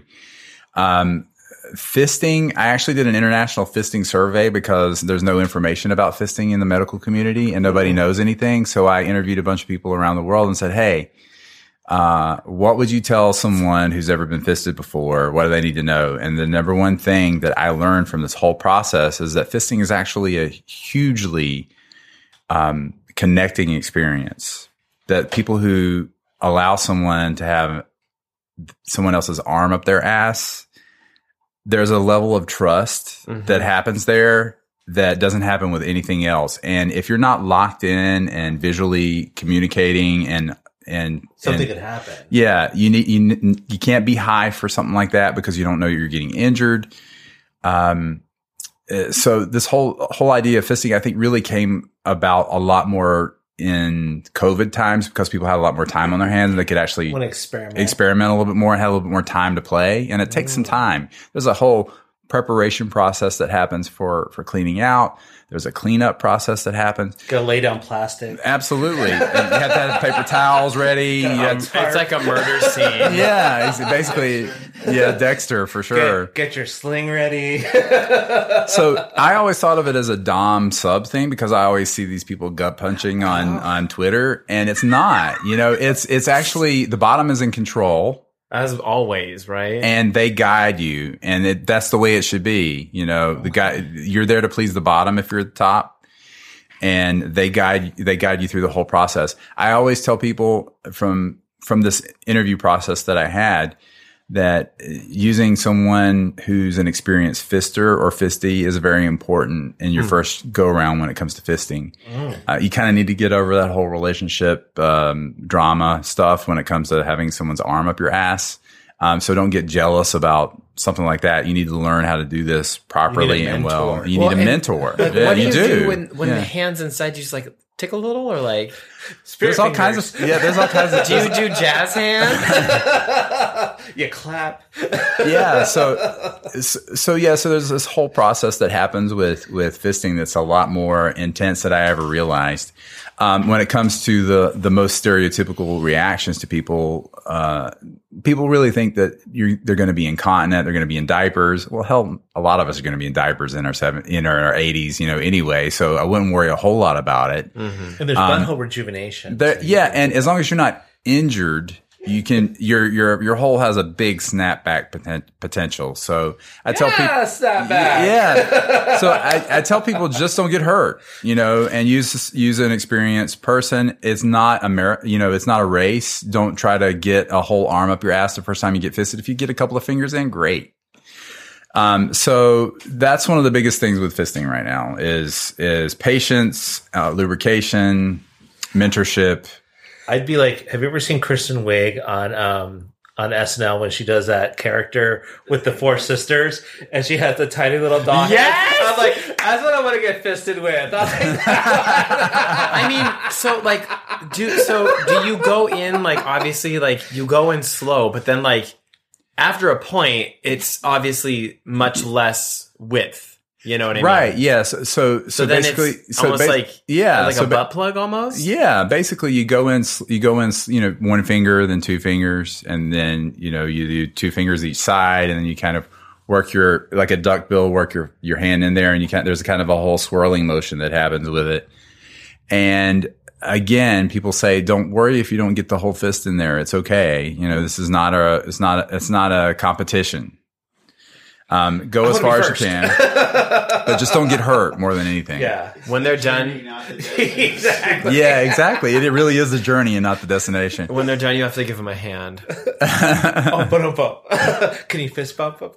Fisting, I actually did an international fisting survey because there's no information about fisting in the medical community and nobody knows anything. So I interviewed a bunch of people around the world and said, hey, what would you tell someone who's ever been fisted before? What do they need to know? And the number one thing that I learned from this whole process is that fisting is actually a hugely connecting experience. That people who allow someone to have someone else's arm up their ass, there's a level of trust that happens there that doesn't happen with anything else. And if you're not locked in and visually communicating and something could happen. Yeah, you can't be high for something like that because you don't know you're getting injured. So this whole idea of fisting, I think, really came about a lot more in COVID times because people had a lot more time on their hands and they could actually experiment a little bit more and had a little bit more time to play. And it takes some time. There's a whole preparation process that happens for cleaning out. There's a cleanup process that happens. Go lay down plastic. Absolutely. And you have to have paper towels ready. It's like a murder scene. Yeah, basically, Dexter for sure. Get your sling ready. So I always thought of it as a dom sub thing because I always see these people gut punching on Twitter, and it's not. It's actually the bottom is in control. As always, right? And they guide you, and that's the way it should be. The guy, you're there to please the bottom if you're at the top, and they guide you through the whole process. I always tell people from this interview process that I had that using someone who's an experienced fister or fisty is very important in your first go around when it comes to fisting. You kind of need to get over that whole relationship drama stuff when it comes to having someone's arm up your ass. So don't get jealous about something like that. You need to learn how to do this properly and well. You need a mentor. What do you do when the hand's inside you just like tickle a little or like there's all kinds of do you do jazz hands? You clap. Yeah, so there's this whole process that happens with fisting that's a lot more intense than I ever realized. When it comes to the most stereotypical reactions to people, people really think that they're going to be incontinent, they're going to be in diapers. Well, hell, a lot of us are going to be in diapers in our 80s, anyway. So I wouldn't worry a whole lot about it. And there's butthole rejuvenation. And as long as you're not injured, you can your hole has a big snapback potential. So I tell people snapback. Yeah. So I tell people just don't get hurt, and use an experienced person. It's not it's not a race. Don't try to get a whole arm up your ass the first time you get fisted. If you get a couple of fingers in, great. So that's one of the biggest things with fisting right now is patience, lubrication, mentorship. I'd be like, have you ever seen Kristen Wiig on SNL when she does that character with the four sisters, and she has the tiny little dog. Yes! I'm like, that's what I want to get fisted with. I mean, so like, do you go in like obviously like you go in slow, but then like after a point, it's obviously much less width. You know what I mean? Right. Yes. So then basically, it's almost like a butt plug almost. Yeah. Basically, you go in, one finger, then two fingers, and then, you do two fingers each side, and then you kind of work like a duckbill, work your hand in there, and there's kind of a whole swirling motion that happens with it. And again, people say, don't worry if you don't get the whole fist in there. It's okay. This is it's not a competition. Go as far as you can, but just don't get hurt more than anything. Yeah. When they're done. Exactly. Yeah, exactly. It really is the journey and not the destination. When they're done, you have to give them a hand. Can you fist bump up?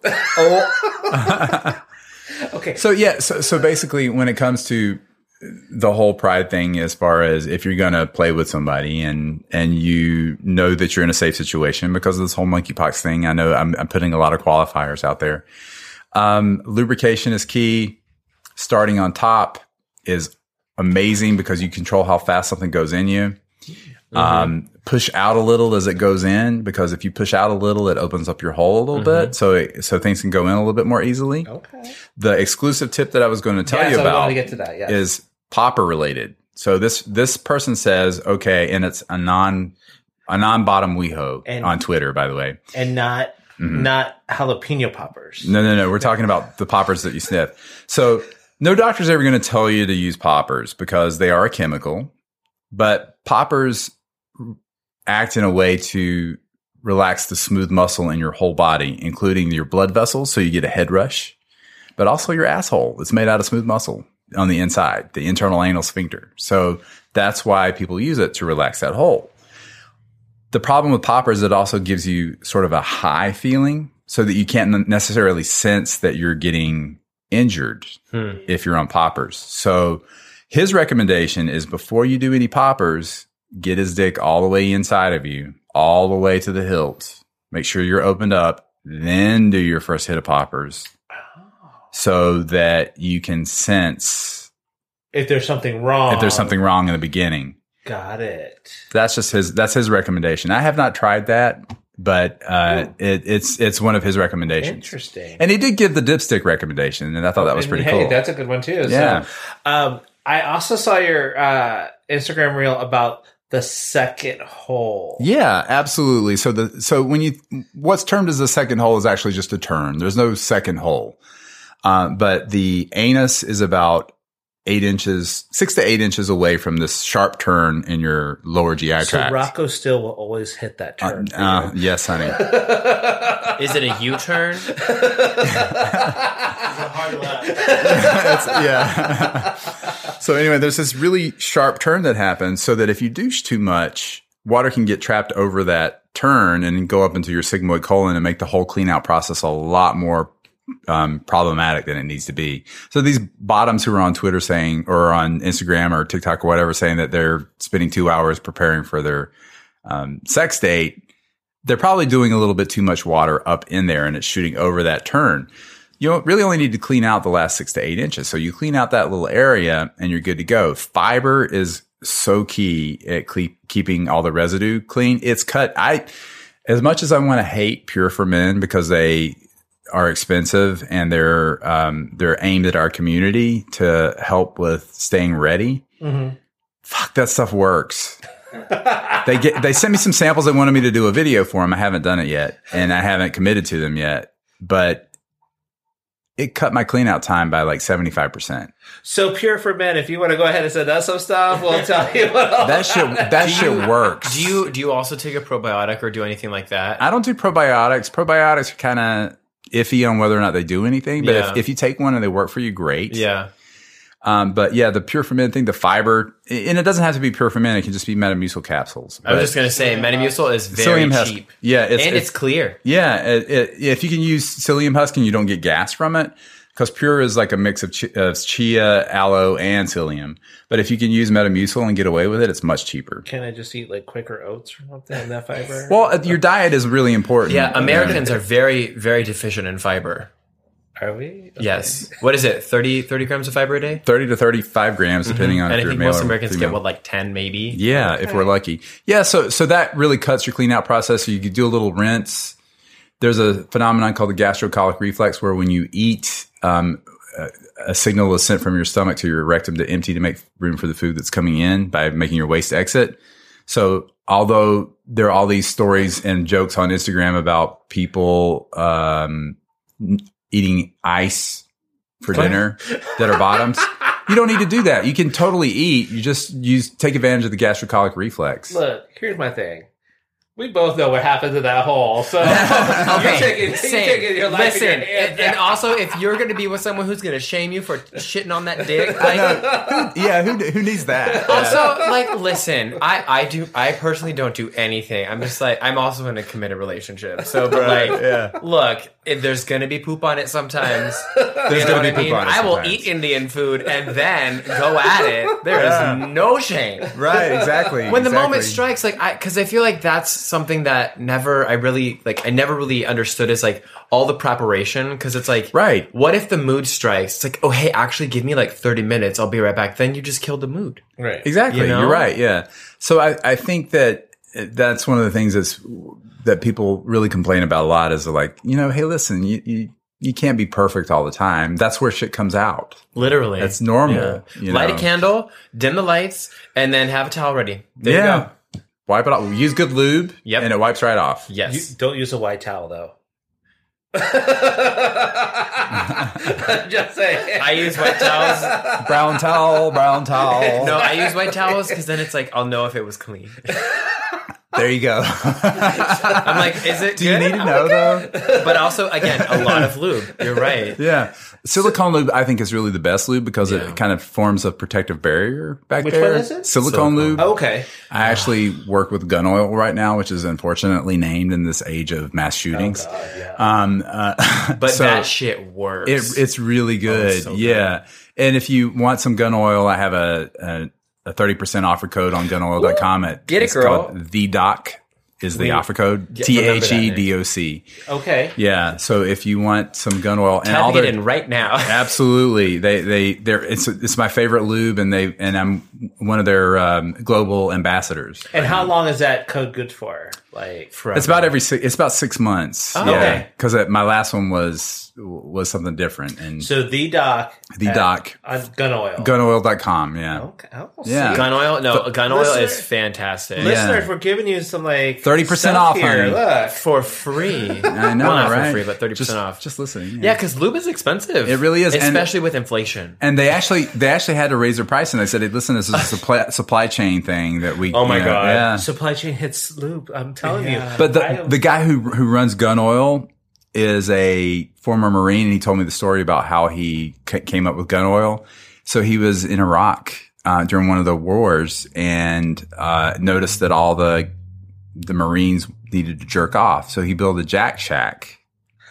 Okay. So basically when it comes to the whole pride thing, as far as if you're going to play with somebody and you know that you're in a safe situation because of this whole monkeypox thing, I know I'm putting a lot of qualifiers out there. Lubrication is key. Starting on top is amazing because you control how fast something goes in you. Mm-hmm. Push out a little as it goes in, because if you push out a little, it opens up your hole a little bit. So things can go in a little bit more easily. Okay. The exclusive tip that I was going to tell you about is popper related. So this person says, okay, and it's a non-bottom WeHo on Twitter, by the way. And not jalapeno poppers. No. We're talking about the poppers that you sniff. So no doctor's ever going to tell you to use poppers because they are a chemical, but poppers act in a way to relax the smooth muscle in your whole body, including your blood vessels, so you get a head rush, but also your asshole. It's made out of smooth muscle on the inside, the internal anal sphincter. So that's why people use it to relax that hole. The problem with poppers, it also gives you sort of a high feeling so that you can't necessarily sense that you're getting injured if you're on poppers. So his recommendation is before you do any poppers, get his dick all the way inside of you, all the way to the hilt. Make sure you're opened up, then do your first hit of poppers so that you can sense if there's something wrong. If there's something wrong in the beginning. Got it. That's his recommendation. I have not tried that, but it's one of his recommendations. Interesting. And he did give the dipstick recommendation, and I thought that was pretty cool. That's a good one too. Yeah. So, I also saw your Instagram reel about the second hole. Yeah, absolutely. So what's termed as the second hole is actually just a turn. There's no second hole. But the anus is about 6 to 8 inches away from this sharp turn in your lower GI tract. So Rocco still will always hit that turn. Yes, honey. Is it a U-turn? It's a hard left. Yeah. So anyway, there's this really sharp turn that happens so that if you douche too much, water can get trapped over that turn and go up into your sigmoid colon and make the whole clean out process a lot more problematic than it needs to be. So these bottoms who are on Twitter saying, or on Instagram or TikTok or whatever, saying that they're spending 2 hours preparing for their sex date, they're probably doing a little bit too much water up in there and it's shooting over that turn. You really only need to clean out the last 6 to 8 inches. So you clean out that little area and you're good to go. Fiber is so key at keeping all the residue clean. It's cut. As much as I want to hate Pure for Men because they are expensive and they're aimed at our community to help with staying ready. Mm-hmm. Fuck, that stuff works. They sent me some samples. They wanted me to do a video for them. I haven't done it yet, and I haven't committed to them yet. But it cut my clean out time by like 75%. So Pure for Men, if you want to go ahead and send us some stuff, we'll tell you what all that shit works. Do you also take a probiotic or do anything like that? I don't do probiotics. Probiotics are kind of iffy on whether or not they do anything, but if you take one and they work for you, great. Yeah. But yeah, the Pure for Men thing, the fiber, and it doesn't have to be Pure for Men. It can just be Metamucil capsules. I was just going to say, Metamucil is very cheap. Yeah. It's clear. Yeah. If you can use psyllium husk and you don't get gas from it, because Pure is like a mix of chia, aloe, and psyllium. But if you can use Metamucil and get away with it, it's much cheaper. Can I just eat like Quaker Oats or something in that fiber? Well, your diet is really important. Yeah, Americans are very, very deficient in fiber. Are we? Okay. Yes. What is it? 30 grams of fiber a day? 30 to 35 grams, depending on And if I you're think male most or Americans female. get, what, like 10 maybe? Yeah, if we're lucky. Yeah, so that really cuts your clean out process. So you could do a little rinse. There's a phenomenon called the gastrocolic reflex where when you eat, a signal is sent from your stomach to your rectum to empty to make room for the food that's coming in by making your waste exit. So although there are all these stories and jokes on Instagram about people eating ice for dinner that are bottoms, you don't need to do that. You can totally eat. You just take advantage of the gastrocolic reflex. Look, here's my thing. We both know what happened to that hole. So Okay, you're taking your life listen, in your hands. and also if you're going to be with someone who's going to shame you for shitting on that dick, Who needs that? also, like, listen, I personally don't do anything. I'm just like, I'm also in a committed relationship. So, but like, look, if there's going to be poop on it sometimes. There's gonna be poop on it I will sometimes. eat Indian food and then go at it. There is no shame. Right, exactly. When the moment strikes, like, because I feel like that's something that I never really understood is like all the preparation, because it's like, right, what if the mood strikes? It's like, oh, hey, actually give me like 30 minutes. I'll be right back. Then you just killed the mood. Right. Exactly. You know? You're right. Yeah. So I think that's one of the things that people really complain about a lot is like, hey, listen, you can't be perfect all the time. That's where shit comes out. Literally. That's normal. Yeah. Light a candle, dim the lights, and then have a towel ready. There you go. Wipe it off. Use good lube, Yep. and it wipes right off. Yes. Don't use a white towel, though. Just saying. I use white towels. Brown towel. No, I use white towels because then it's like, I'll know if it was clean. There you go. I'm like, is it Do you need to know, though? But also, again, a lot of lube. You're right. Yeah. Silicone lube, I think, is really the best lube because it kind of forms a protective barrier back Which there. one is it? Silicone lube. Okay. I actually work with gun oil right now, which is unfortunately named in this age of mass shootings. God, yeah. But so that shit works. it's really good. so yeah. And if you want some gun oil, I have a 30% offer code on gunoil.com. Get it, it's girl. called The Doc is the offer code. remember that name. THEDOC. Okay. Yeah. So if you want some gun oil and all Typing their it in right now. absolutely, it's my favorite lube, and I'm one of their global ambassadors. And how long is that code good for? Like, Forever. It's about 6 months. Oh, yeah. okay. Because my last one was something different. And so the doc. The Doc. On gun oil. Gunoil.com. Yeah. Okay. I'll Yeah. see. Gun oil? No, gun oil Listener- is fantastic. Listeners, we're giving you some like 30% stuff off, here. honey. Look. For free. I know, Well, not right? for free, but 30% off. Just listening. Yeah, because lube is expensive. It really is. And- Especially with inflation. And they actually had to raise their price, and they said, "Hey, listen, this is a supply chain thing that we." Oh my God. Yeah. Supply chain hits lube. I'm telling you. But the guy who runs Gun Oil is a former Marine, and he told me the story about how he came up with gun oil. So he was in Iraq during one of the wars and noticed that all the Marines needed to jerk off. So he built a Jack Shack,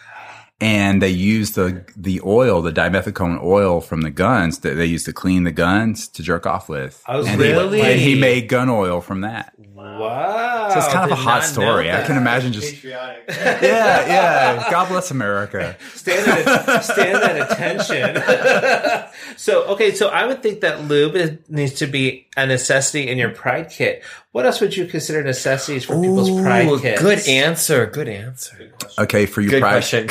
and they used the oil, the dimethicone oil from the guns that they used to clean the guns to jerk off with. I was and really? and he made gun oil from that. Wow. So it's kind of a Did hot not story. know I that. can imagine just Patriotic. yeah. God bless America. Stand at attention. So I would think that lube needs to be a necessity in your Pride kit. What else would you consider necessities for people's Pride Ooh, kits? good answer. Good answer. Okay, for your Good pride. question.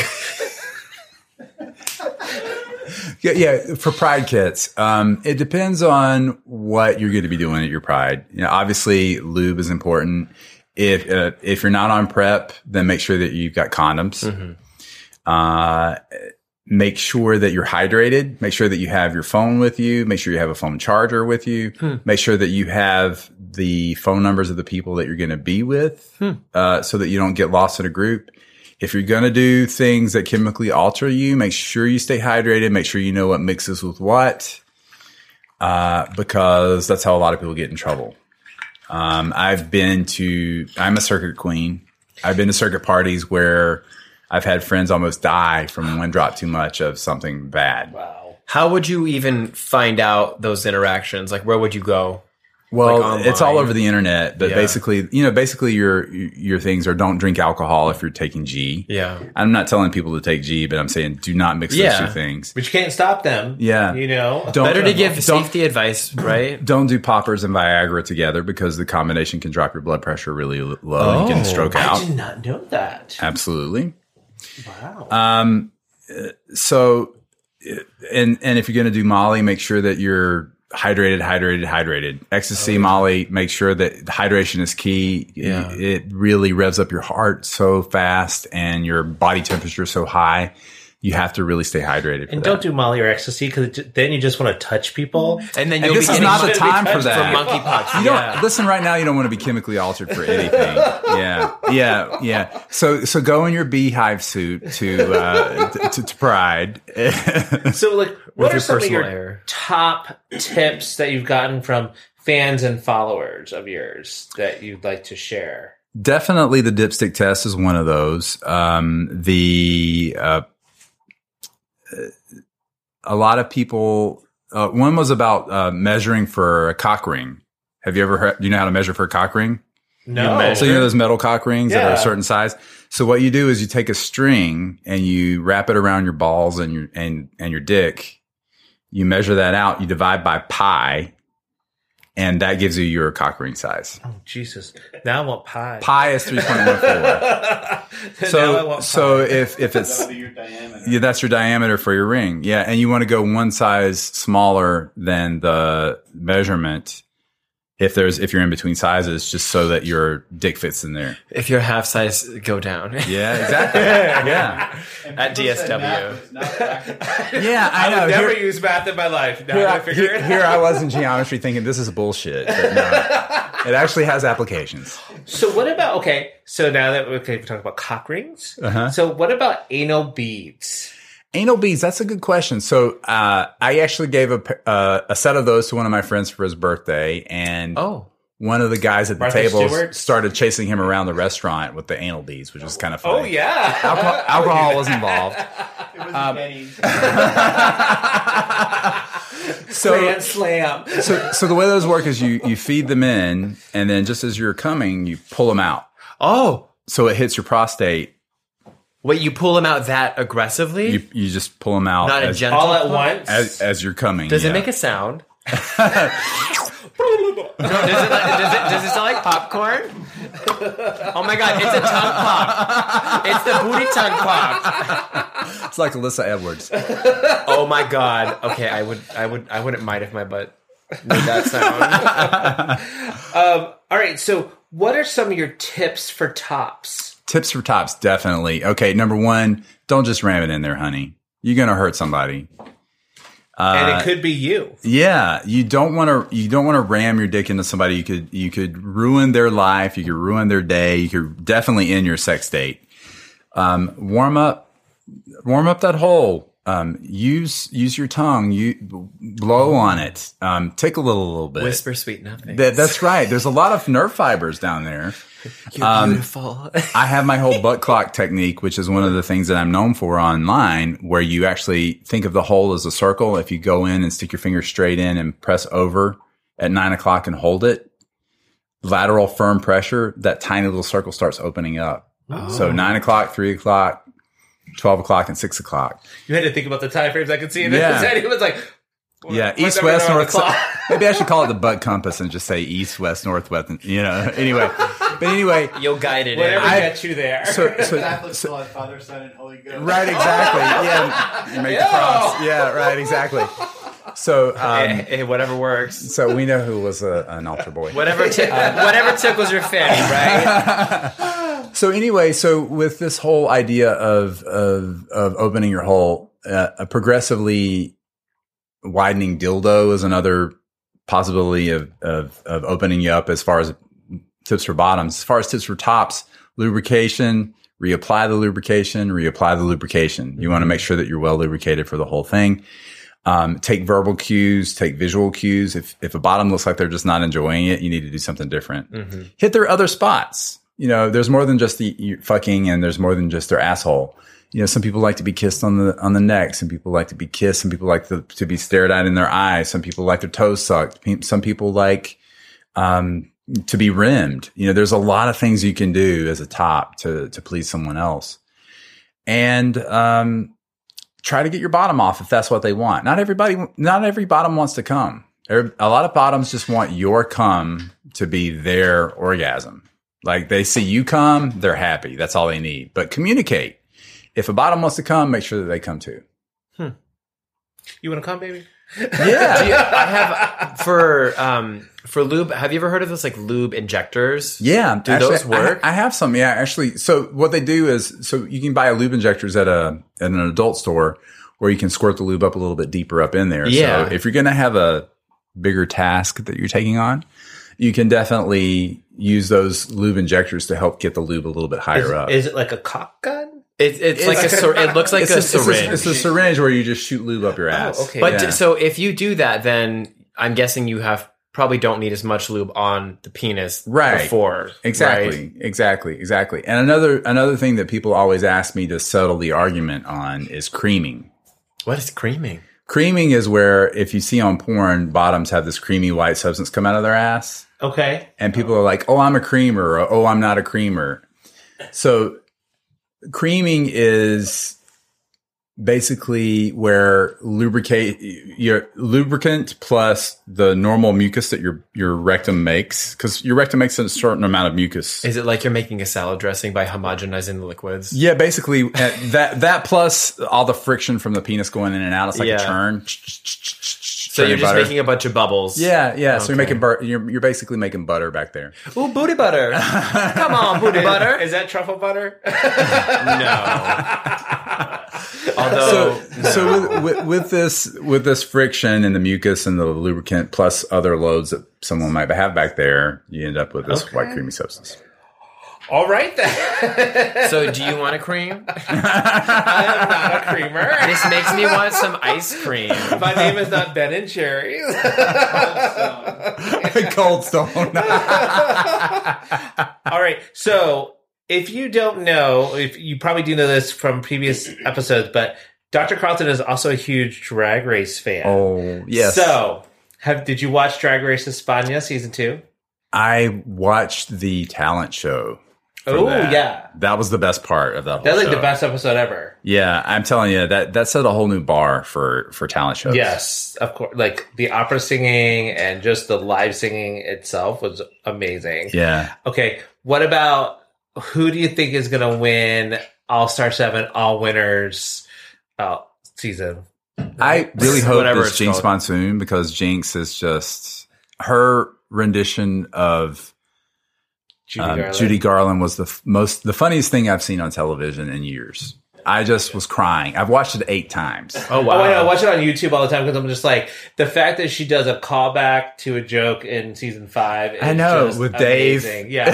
Yeah, for pride kits. It depends on what you're going to be doing at your pride. Obviously, lube is important. If you're not on prep, then make sure that you've got condoms. Mm-hmm. Make sure that you're hydrated. Make sure that you have your phone with you. Make sure you have a phone charger with you. Make sure that you have the phone numbers of the people that you're going to be with, so that you don't get lost in a group. If you're going to do things that chemically alter you, make sure you stay hydrated. Make sure you know what mixes with what, because that's how a lot of people get in trouble. I'm a circuit queen. I've been to circuit parties where I've had friends almost die from one drop too much of something bad. Wow. How would you even find out those interactions? Like, where would you go? Well, Like it's all online? over the internet, but Yeah. basically your things are don't drink alcohol if you're taking G. Yeah. I'm not telling people to take G, but I'm saying do not mix Yeah. those two things. But you can't stop them. Yeah. You know? Don't- Better to give don't- safety advice, right? Don't do poppers and Viagra together because the combination can drop your blood pressure really low and you can stroke I out. did not know that. Absolutely. Wow. So, and if you're going to do Molly, make sure that you're hydrated. Ecstasy, Molly, make sure that hydration is key. Yeah. It really revs up your heart so fast and your body temperature so high. You have to really stay hydrated. And don't do Molly or ecstasy because then you just want to touch people. And then And you'll this be is getting not the money time for for that. monkeypox. You don't listen right now. You don't want to be chemically altered for anything. Yeah. So go in your beehive suit to Pride. So, like, what are your some of personal your air. top tips that you've gotten from fans and followers of yours that you'd like to share? Definitely, the dipstick test is one of those. A lot of people. One was about measuring for a cock ring. Have you ever heard? Do you know how to measure for a cock ring? No. So you know those metal cock rings that are Yeah. a certain size. So what you do is you take a string and you wrap it around your balls and your dick. You measure that out. You divide by pi, and that gives you your cock ring size. Oh, Jesus. Now I want pie. Pi is 3.14. Now I want So pie. if it's That'll be your diameter. yeah, that's your diameter for your ring. Yeah, and you want to go one size smaller than the measurement if you're in between sizes, just so that your dick fits in there. If you're half size, go down. Yeah, exactly. Yeah, At DSW. yeah, I know. I would never Here- use math in my life. Now I figure it out. Here I was in geometry thinking this is bullshit, but no, it actually has applications. So what about, okay, so now that we're talking about cock rings. Uh-huh. So what about anal beads? Anal beads, that's a good question. So I actually gave a set of those to one of my friends for his birthday, and Oh. one of the guys at the Martha table Stewart? started chasing him around the restaurant with the anal beads, which was kind of funny. Oh, yeah. Alcohol was involved. It was Benny's. Grand slam. So the way those work is you feed them in, and then just as you're coming, you pull them out. Oh. So it hits your prostate. Wait, you pull them out that aggressively? You just pull them out Not a as, gentle All at pull? once. as you're coming. Does yeah. it make a sound? Does it sound like popcorn? Oh my god, it's a tongue pop. It's the booty tongue pop. It's like Alyssa Edwards. Oh my god. Okay, I wouldn't mind if my butt made that sound. All right, so what are some of your tips for tops? Tips for tops, definitely. Okay, number one, don't just ram it in there, honey. You're gonna hurt somebody. And it could be you. Yeah, you don't want to ram your dick into somebody. You could ruin their life. You could ruin their day. You could definitely end your sex date. Warm up that hole. Use your tongue. You blow on it. Tickle it a little bit. Whisper sweet nothing. That's right. There's a lot of nerve fibers down there. You're beautiful. I have my whole butt clock technique, which is one of the things that I'm known for online, where you actually think of the hole as a circle. If you go in and stick your finger straight in and press over at 9 o'clock and hold it, lateral firm pressure, that tiny little circle starts opening up. So 9 o'clock, 3 o'clock, 12 o'clock, and 6 o'clock. You had to think about the time frames. I could see it. Yeah. It was like, Yeah, what's east, over west, there on north, the clock? south. Maybe I should call it the butt compass and just say east, west, northwest. Anyway. But anyway, You'll guide it Whatever in. gets you there. Catholic still has Father, Son, and Holy Ghost. right, exactly. Yeah, you make the cross. Yeah, right, exactly. So, Hey, whatever works. so we know who was an altar boy. Whatever tickles your fanny, right? So anyway, so with this whole idea of opening your hole, a progressively widening dildo is another possibility of opening you up as far as tips for bottoms. As far as tips for tops, lubrication, reapply the lubrication. You want to make sure that you're well lubricated for the whole thing. Take verbal cues, take visual cues. If a bottom looks like they're just not enjoying it, you need to do something different. Hit their other spots. there's more than just the fucking, and there's more than just their asshole. Some people like to be kissed on the neck. Some people like to be kissed. Some people like to be stared at in their eyes. Some people like their toes sucked. Some people like to be rimmed. There's a lot of things you can do as a top to please someone else, and try to get your bottom off if that's what they want. Not every bottom wants to come. A lot of bottoms just want your cum to be their orgasm. Like they see you come, they're happy. That's all they need. But communicate. If a bottom wants to come, make sure that they come too. You want to come, baby? Yeah. I have for lube. Have you ever heard of those like lube injectors? Yeah. Do those work? I have some. Yeah, actually. So what they do is, you can buy a lube injectors at an adult store, where you can squirt the lube up a little bit deeper up in there. Yeah. So if you're going to have a bigger task that you're taking on, you can definitely use those lube injectors to help get the lube a little bit higher up. Is it like a cock gun? It's like it looks like a syringe. It's a syringe where you just shoot lube up your ass. Okay. But so if you do that, then I'm guessing you probably don't need as much lube on the penis before. Exactly. Right? Exactly. And another thing that people always ask me to settle the argument on is creaming. What is creaming? Creaming is where, if you see on porn, bottoms have this creamy white substance come out of their ass. Okay. And people are like, oh, I'm a creamer, or oh, I'm not a creamer. So creaming is basically where your lubricant plus the normal mucus that your rectum makes, because your rectum makes a certain amount of mucus. Is it like you're making a salad dressing by homogenizing the liquids? Yeah, basically that plus all the friction from the penis going in and out. It's like a churn. So you're just making a bunch of bubbles. Yeah. Okay. So you're basically making butter back there. Ooh, booty butter! Come on, booty butter. Is that truffle butter? No. Although, so with this friction and the mucus and the lubricant plus other loads that someone might have back there, you end up with this white creamy substance. All right then. So do you want a cream? I am not a creamer. This makes me want some ice cream. My name is not Ben and Jerry's. Cold Stone. All right. So if you don't know, if you probably do know this from previous episodes, but Dr. Carlton is also a huge Drag Race fan. Oh, yes. So did you watch Drag Race España season 2? I watched the talent show. Oh, yeah. That was the best part of that whole That's like show. the best episode ever. Yeah, I'm telling you, that set a whole new bar for talent shows. Yes, of course. Like the opera singing and just the live singing itself was amazing. Yeah. Okay, what about, who do you think is going to win All-Star 7 All Winners season? I really hope Whatever it's it's Jinx called. Monsoon, because Jinx is just, her rendition of Judy Garland was the funniest thing I've seen on television in years. I just was crying. I've watched it 8 times. Oh, wow. Oh, I know. I watch it on YouTube all the time because I'm just like, the fact that she does a callback to a joke in season 5 is I know, just with amazing. Dave. Yeah.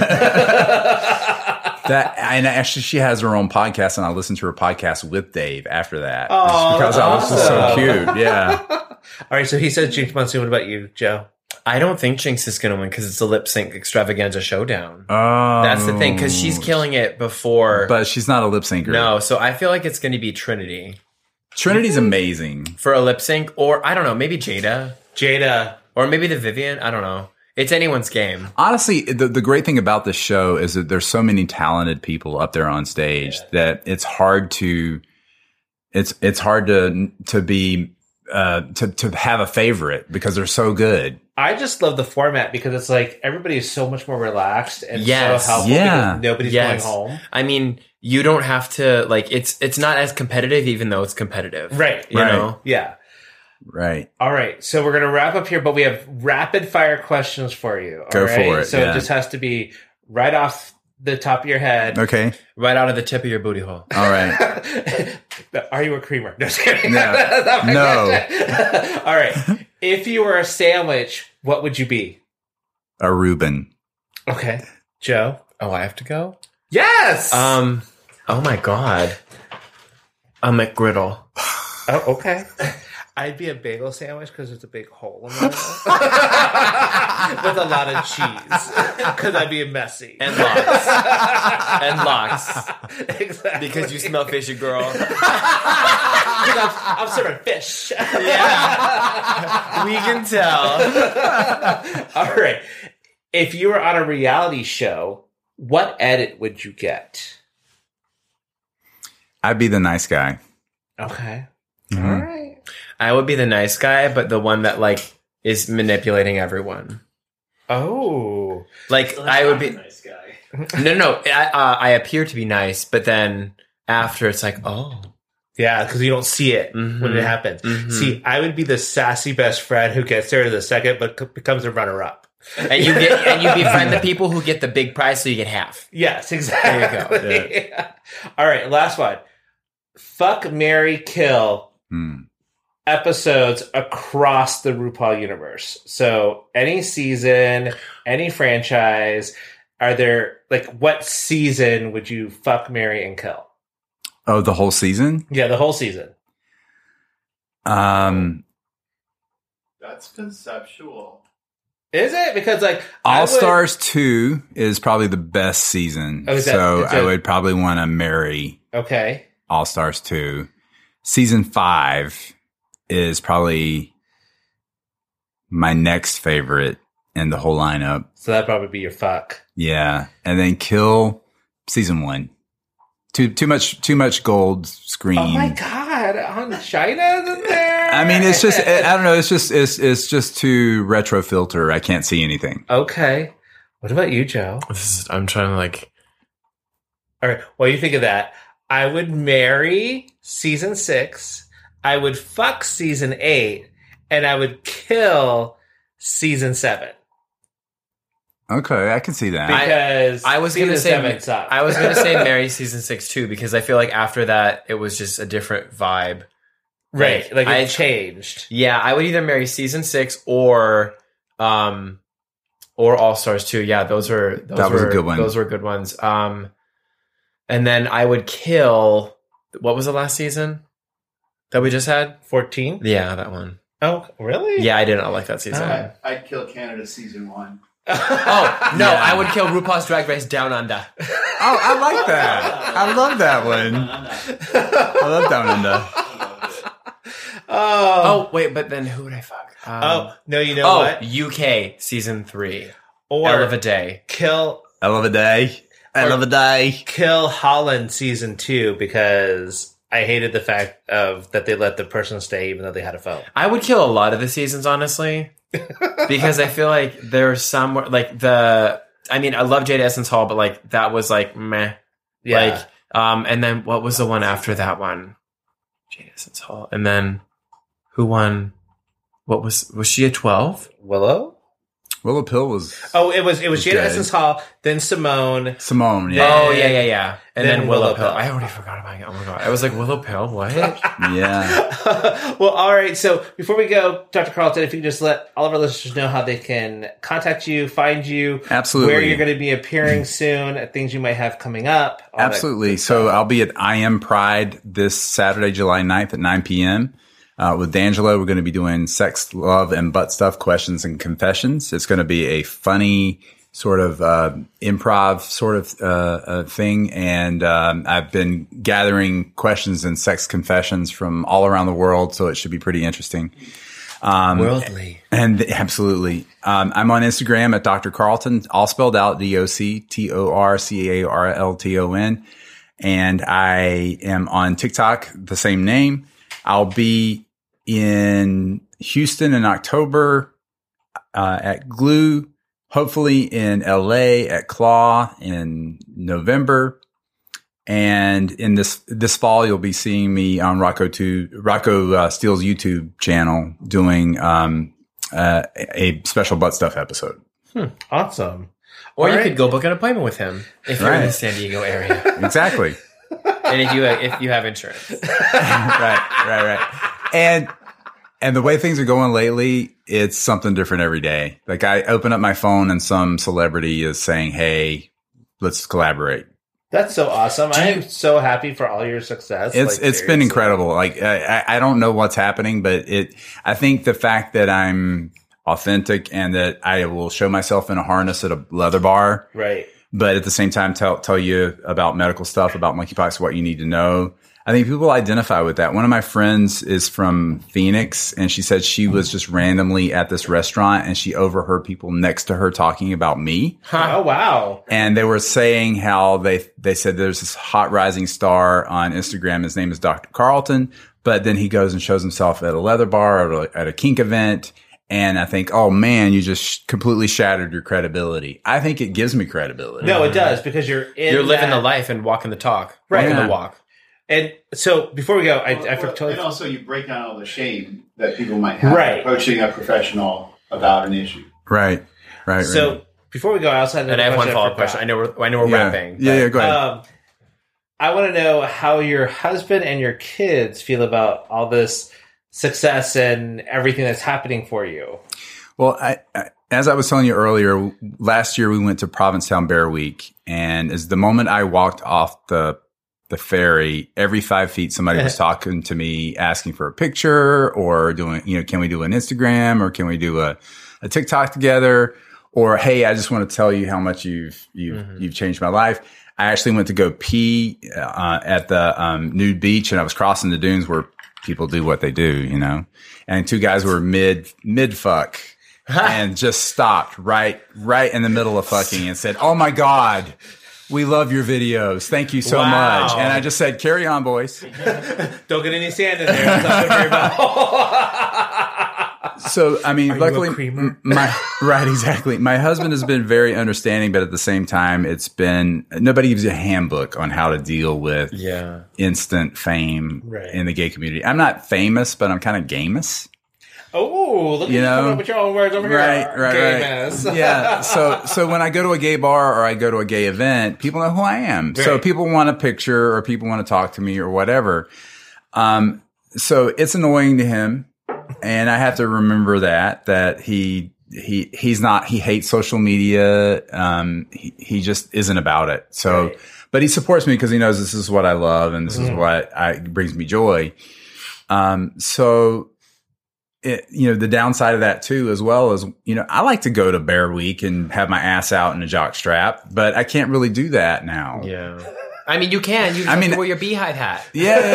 And actually, she has her own podcast, and I listened to her podcast with Dave after that. Oh, because that's I was just so awesome. cute. Yeah. All right, so he says Jinx Monsoon. What about you, Joe? I don't think Jinx is going to win because it's a lip sync extravaganza showdown. Oh, That's the thing, because she's killing it before. But she's not a lip syncer. No, so I feel like it's going to be Trinity Trinity's amazing. for a lip sync, or I don't know, maybe Jada. or maybe the Vivian. I don't know. It's anyone's game. Honestly, the great thing about this show is that there's so many talented people up there on stage that it's hard to be to have a favorite because they're so good. I just love the format because it's like everybody is so much more relaxed and Yes. so helpful Yeah. because nobody's Yes. going home. I mean, you don't have to, like, it's not as competitive, even though it's competitive. Right. You Right. know? Yeah. Right. All right. So we're going to wrap up here, but we have rapid fire questions for you. All Go right? for it, So yeah. it just has to be right off the top of your head. Okay. Right out of the tip of your booty hole. All right. Are you a creamer? No, just kidding. No. That's my No. question. All right. If you were a sandwich, what would you be? A Reuben. Okay. Joe? Oh, I have to go? Yes! Oh my God. A McGriddle. Oh, okay. I'd be a bagel sandwich because there's a big hole in there. With a lot of cheese. Because I'd be messy. And locks. And locks. Exactly. Because you smell fishy, girl. I'm serving fish. Yeah. We can tell. All right. If you were on a reality show, what edit would you get? I'd be the nice guy. Okay. Mm-hmm. All right. I would be the nice guy, but the one that like is manipulating everyone. Oh. Like I would be. Nice guy. No. I appear to be nice, but then after it's like, oh. Yeah, because you don't see it when it happens. See, I would be the sassy best friend who gets there to the second, but becomes a runner-up. And you befriend the people who get the big prize, so you get half. Yes, exactly. There you go. All right, last one. Fuck, marry, kill episodes across the RuPaul universe. So any season, any franchise, are there, like, what season would you fuck, marry, and kill? Oh, the whole season? Yeah, the whole season. That's conceptual. Is it? Because, like, All Stars 2 is probably the best season. Oh, is that- so it's I would probably want to marry Okay. All Stars 2. Season 5 is probably my next favorite in the whole lineup. So that'd probably be your fuck. Yeah. And then kill season 1. Too much gold screen. Oh my god, on China's in there. I mean, it's just, I don't know. It's just too retro filter. I can't see anything. Okay. What about you, Joe? I'm trying to like. All right. What do you think of that? I would marry season 6. I would fuck season 8, and I would kill season 7. Okay, I can see that. Because I was gonna season say 7 sucked. I was gonna say marry season 6 too, because I feel like after that it was just a different vibe. right. Like I it changed. Yeah, I would either marry season 6 or All Stars 2. Yeah, those were a good one. Those were good ones. And then I would kill. What was the last season that we just had? 14. Yeah, that one. Oh, really? Yeah, I did not like that season. I'd kill Canada season 1. Oh no, I would kill RuPaul's Drag Race Down Under. Oh, I like that. I love that one. I love Down Under. Oh wait, but then who would I fuck? Oh, no, you know what? UK season 3. Or Hell of a Day. kill I love a day. I love a day. kill Holland season 2 because I hated the fact of that they let the person stay even though they had a phone. I would kill a lot of the seasons, honestly, because I feel like there's some like the. I mean, I love Jada Essence Hall, but like that was like meh. Yeah. Like, and then what was the one after that one? Jada Essence Hall, and then who won? What was she a 12? Willow? Willow Pill was Oh, it was Jada good. Essence Hall, then Simone. Simone. Yeah. Oh yeah. And Then then Willow Willow Pill. Pill. I already forgot about it. Oh my god, I was like Willow Pill. What? Yeah. Well, all right. So before we go, Dr. Carlton, if you could just let all of our listeners know how they can contact you, find you, Absolutely. where you're going to be appearing soon, at things you might have coming up. all that Absolutely. good So stuff. I'll be at I Am Pride this Saturday, July 9th at 9 p.m. With D'Angelo. We're going to be doing sex, love, and butt stuff questions and confessions. It's going to be a funny sort of improv sort of thing. And I've been gathering questions and sex confessions from all around the world, so it should be pretty interesting. Worldly. And absolutely. I'm on Instagram at Dr. Carlton, all spelled out, DocTorCarlton. And I am on TikTok, the same name. I'll be in Houston in October at Glue, hopefully in LA at Claw in November. And in this fall, you'll be seeing me on Rocco Steele's YouTube channel doing a special butt stuff episode. Awesome. Or All you right. could go book an appointment with him if you're in Right. the San Diego area, Exactly. and if you have insurance. right. And the way things are going lately, it's something different every day. Like I open up my phone and some celebrity is saying, "Hey, let's collaborate." That's so awesome. I am so happy for all your success. It's been incredible. Like I don't know what's happening, but I think the fact that I'm authentic and that I will show myself in a harness at a leather bar, right? But at the same time, tell you about medical stuff, about monkeypox, what you need to know. I think people identify with that. One of my friends is from Phoenix, and she said she was just randomly at this restaurant and she overheard people next to her talking about me. Oh, wow. And they were saying how they said there's this hot rising star on Instagram. His name is Dr. Carlton, but then he goes and shows himself at a leather bar or at a kink event. And I think, oh man, you just completely shattered your credibility. I think it gives me credibility. No, it does, because you're living the life and walking the talk. Right. Walking the walk. And so before we go, I forgot to. And also, you break down all the shame that people might have approaching a professional about an issue. Right. So before we go, I also had and I have one follow-up question. I know we're wrapping. Yeah, go ahead. I want to know how your husband and your kids feel about all this success and everything that's happening for you. Well, as I was telling you earlier, last year we went to Provincetown Bear Week, and as the moment I walked off the ferry, every 5 feet somebody was talking to me, asking for a picture, or doing, can we do an Instagram, or can we do a TikTok together, or hey, I just want to tell you how much you've changed my life. I actually went to go pee at the nude beach, and I was crossing the dunes where people do what they do, and two guys were mid fuck and just stopped right in the middle of fucking and said, "Oh my God, we love your videos. Thank you so much." And I just said, "Carry on, boys." Don't get any sand in there. That's not very bad. So, I mean, luckily, right, exactly. My husband has been very understanding, but at the same time, nobody gives you a handbook on how to deal with instant fame in the gay community. I'm not famous, but I'm kind of gamous. Oh, look at you coming up with your own words over here. Right. Yeah. So when I go to a gay bar or I go to a gay event, people know who I am. Right. So people want a picture or people want to talk to me or whatever. So it's annoying to him. And I have to remember that he hates social media. He just isn't about it. So, but he supports me because he knows this is what I love and this is what brings me joy. The downside of that too, as well as, I like to go to Bear Week and have my ass out in a jock strap, but I can't really do that now. Yeah. I mean, you can. You can wear your beehive hat.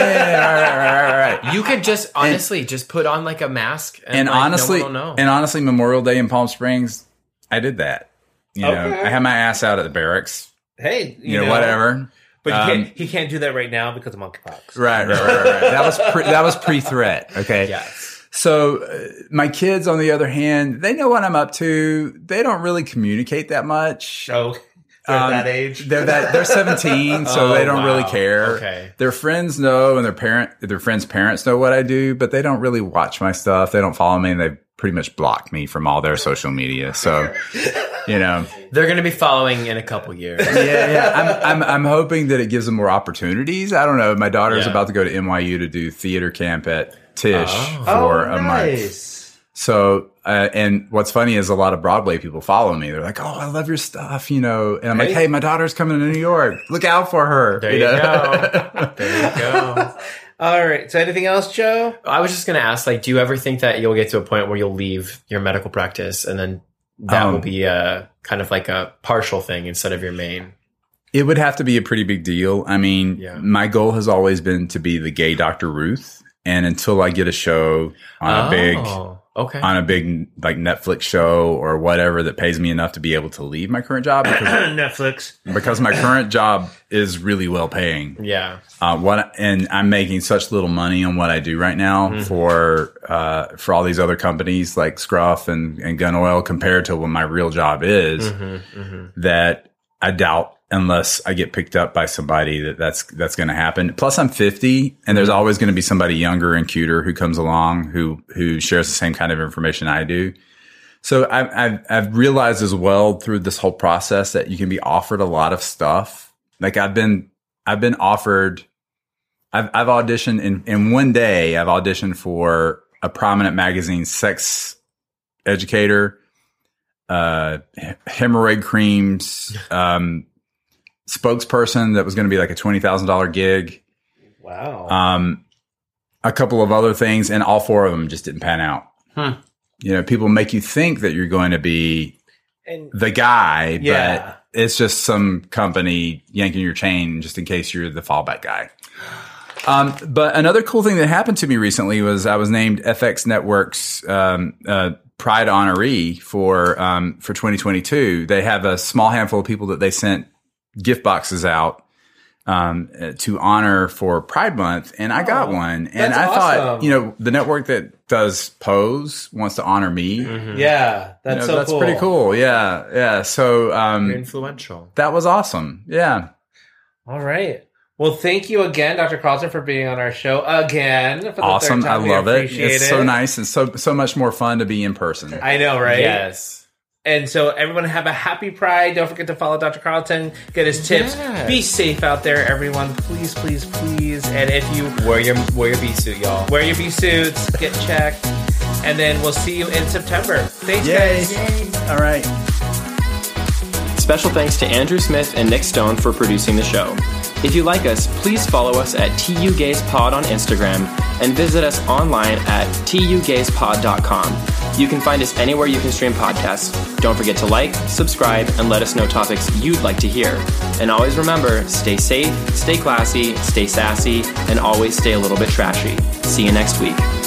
Yeah. Right. You could just just put on like a mask, and honestly, no one will know. And honestly, Memorial Day in Palm Springs, I did that. I had my ass out at the barracks. Hey, whatever. But he can't do that right now because of monkeypox. Right. That was pre-threat. Okay. Yes. So my kids, on the other hand, they know what I'm up to. They don't really communicate that much. Oh. They're that age. They're 17, so they don't really care. Okay. Their friends know, and their friends' parents know what I do, but they don't really watch my stuff. They don't follow me, and they pretty much block me from all their social media. So, they're going to be following in a couple years. Yeah. I'm hoping that it gives them more opportunities. I don't know. My daughter is about to go to NYU to do theater camp at Tisch for a month. So, and what's funny is a lot of Broadway people follow me. They're like, "Oh, I love your stuff," and I'm like, "Hey, my daughter's coming to New York. Look out for her." There you go. There you go. All right. So anything else, Joe? I was just going to ask, do you ever think that you'll get to a point where you'll leave your medical practice and then that will be kind of like a partial thing instead of your main? It would have to be a pretty big deal. I mean, my goal has always been to be the gay Dr. Ruth. And until I get a show on a big like Netflix show or whatever that pays me enough to be able to leave my current job, because my current job is really well paying. Yeah. And I'm making such little money on what I do right now for all these other companies like Scruff and Gun Oil compared to what my real job is, that I doubt, unless I get picked up by somebody, that's going to happen. Plus, I'm 50, and there's always going to be somebody younger and cuter who comes along who shares the same kind of information I do. So I've realized as well through this whole process that you can be offered a lot of stuff. Like I've been offered. I've auditioned in one day. I've auditioned for a prominent magazine sex educator, hemorrhoid creams. spokesperson that was going to be like a $20,000 gig. Wow. A couple of other things, and all 4 of them just didn't pan out. You know, people make you think that you're going to be the guy, but it's just some company yanking your chain just in case you're the fallback guy. But another cool thing that happened to me recently was I was named FX Network's Pride honoree for 2022. They have a small handful of people that they sent gift boxes out to honor for Pride Month, and I got one. And I thought, you know, the network that does Pose wants to honor me. Yeah, that's so that's cool. pretty cool. Yeah. So You're influential. that was awesome. Yeah. All right. Well, thank you again, Dr. Carlton, for being on our show again. For the Awesome. third time. I love We it. appreciate It's so nice and so much more fun to be in person. I know, right? Yes. And so everyone have a happy Pride. Don't forget to follow Dr. Carlton. Get his tips. Yes. Be safe out there, everyone. Please, please, please. And if you Wear your bee suit, y'all. wear your bee suits, get checked. And then we'll see you in September. Thanks, guys. All right. Special thanks to Andrew Smith and Nick Stone for producing the show. If you like us, please follow us at TUGaysPod on Instagram and visit us online at tugayspod.com. You can find us anywhere you can stream podcasts. Don't forget to like, subscribe, and let us know topics you'd like to hear. And always remember, stay safe, stay classy, stay sassy, and always stay a little bit trashy. See you next week.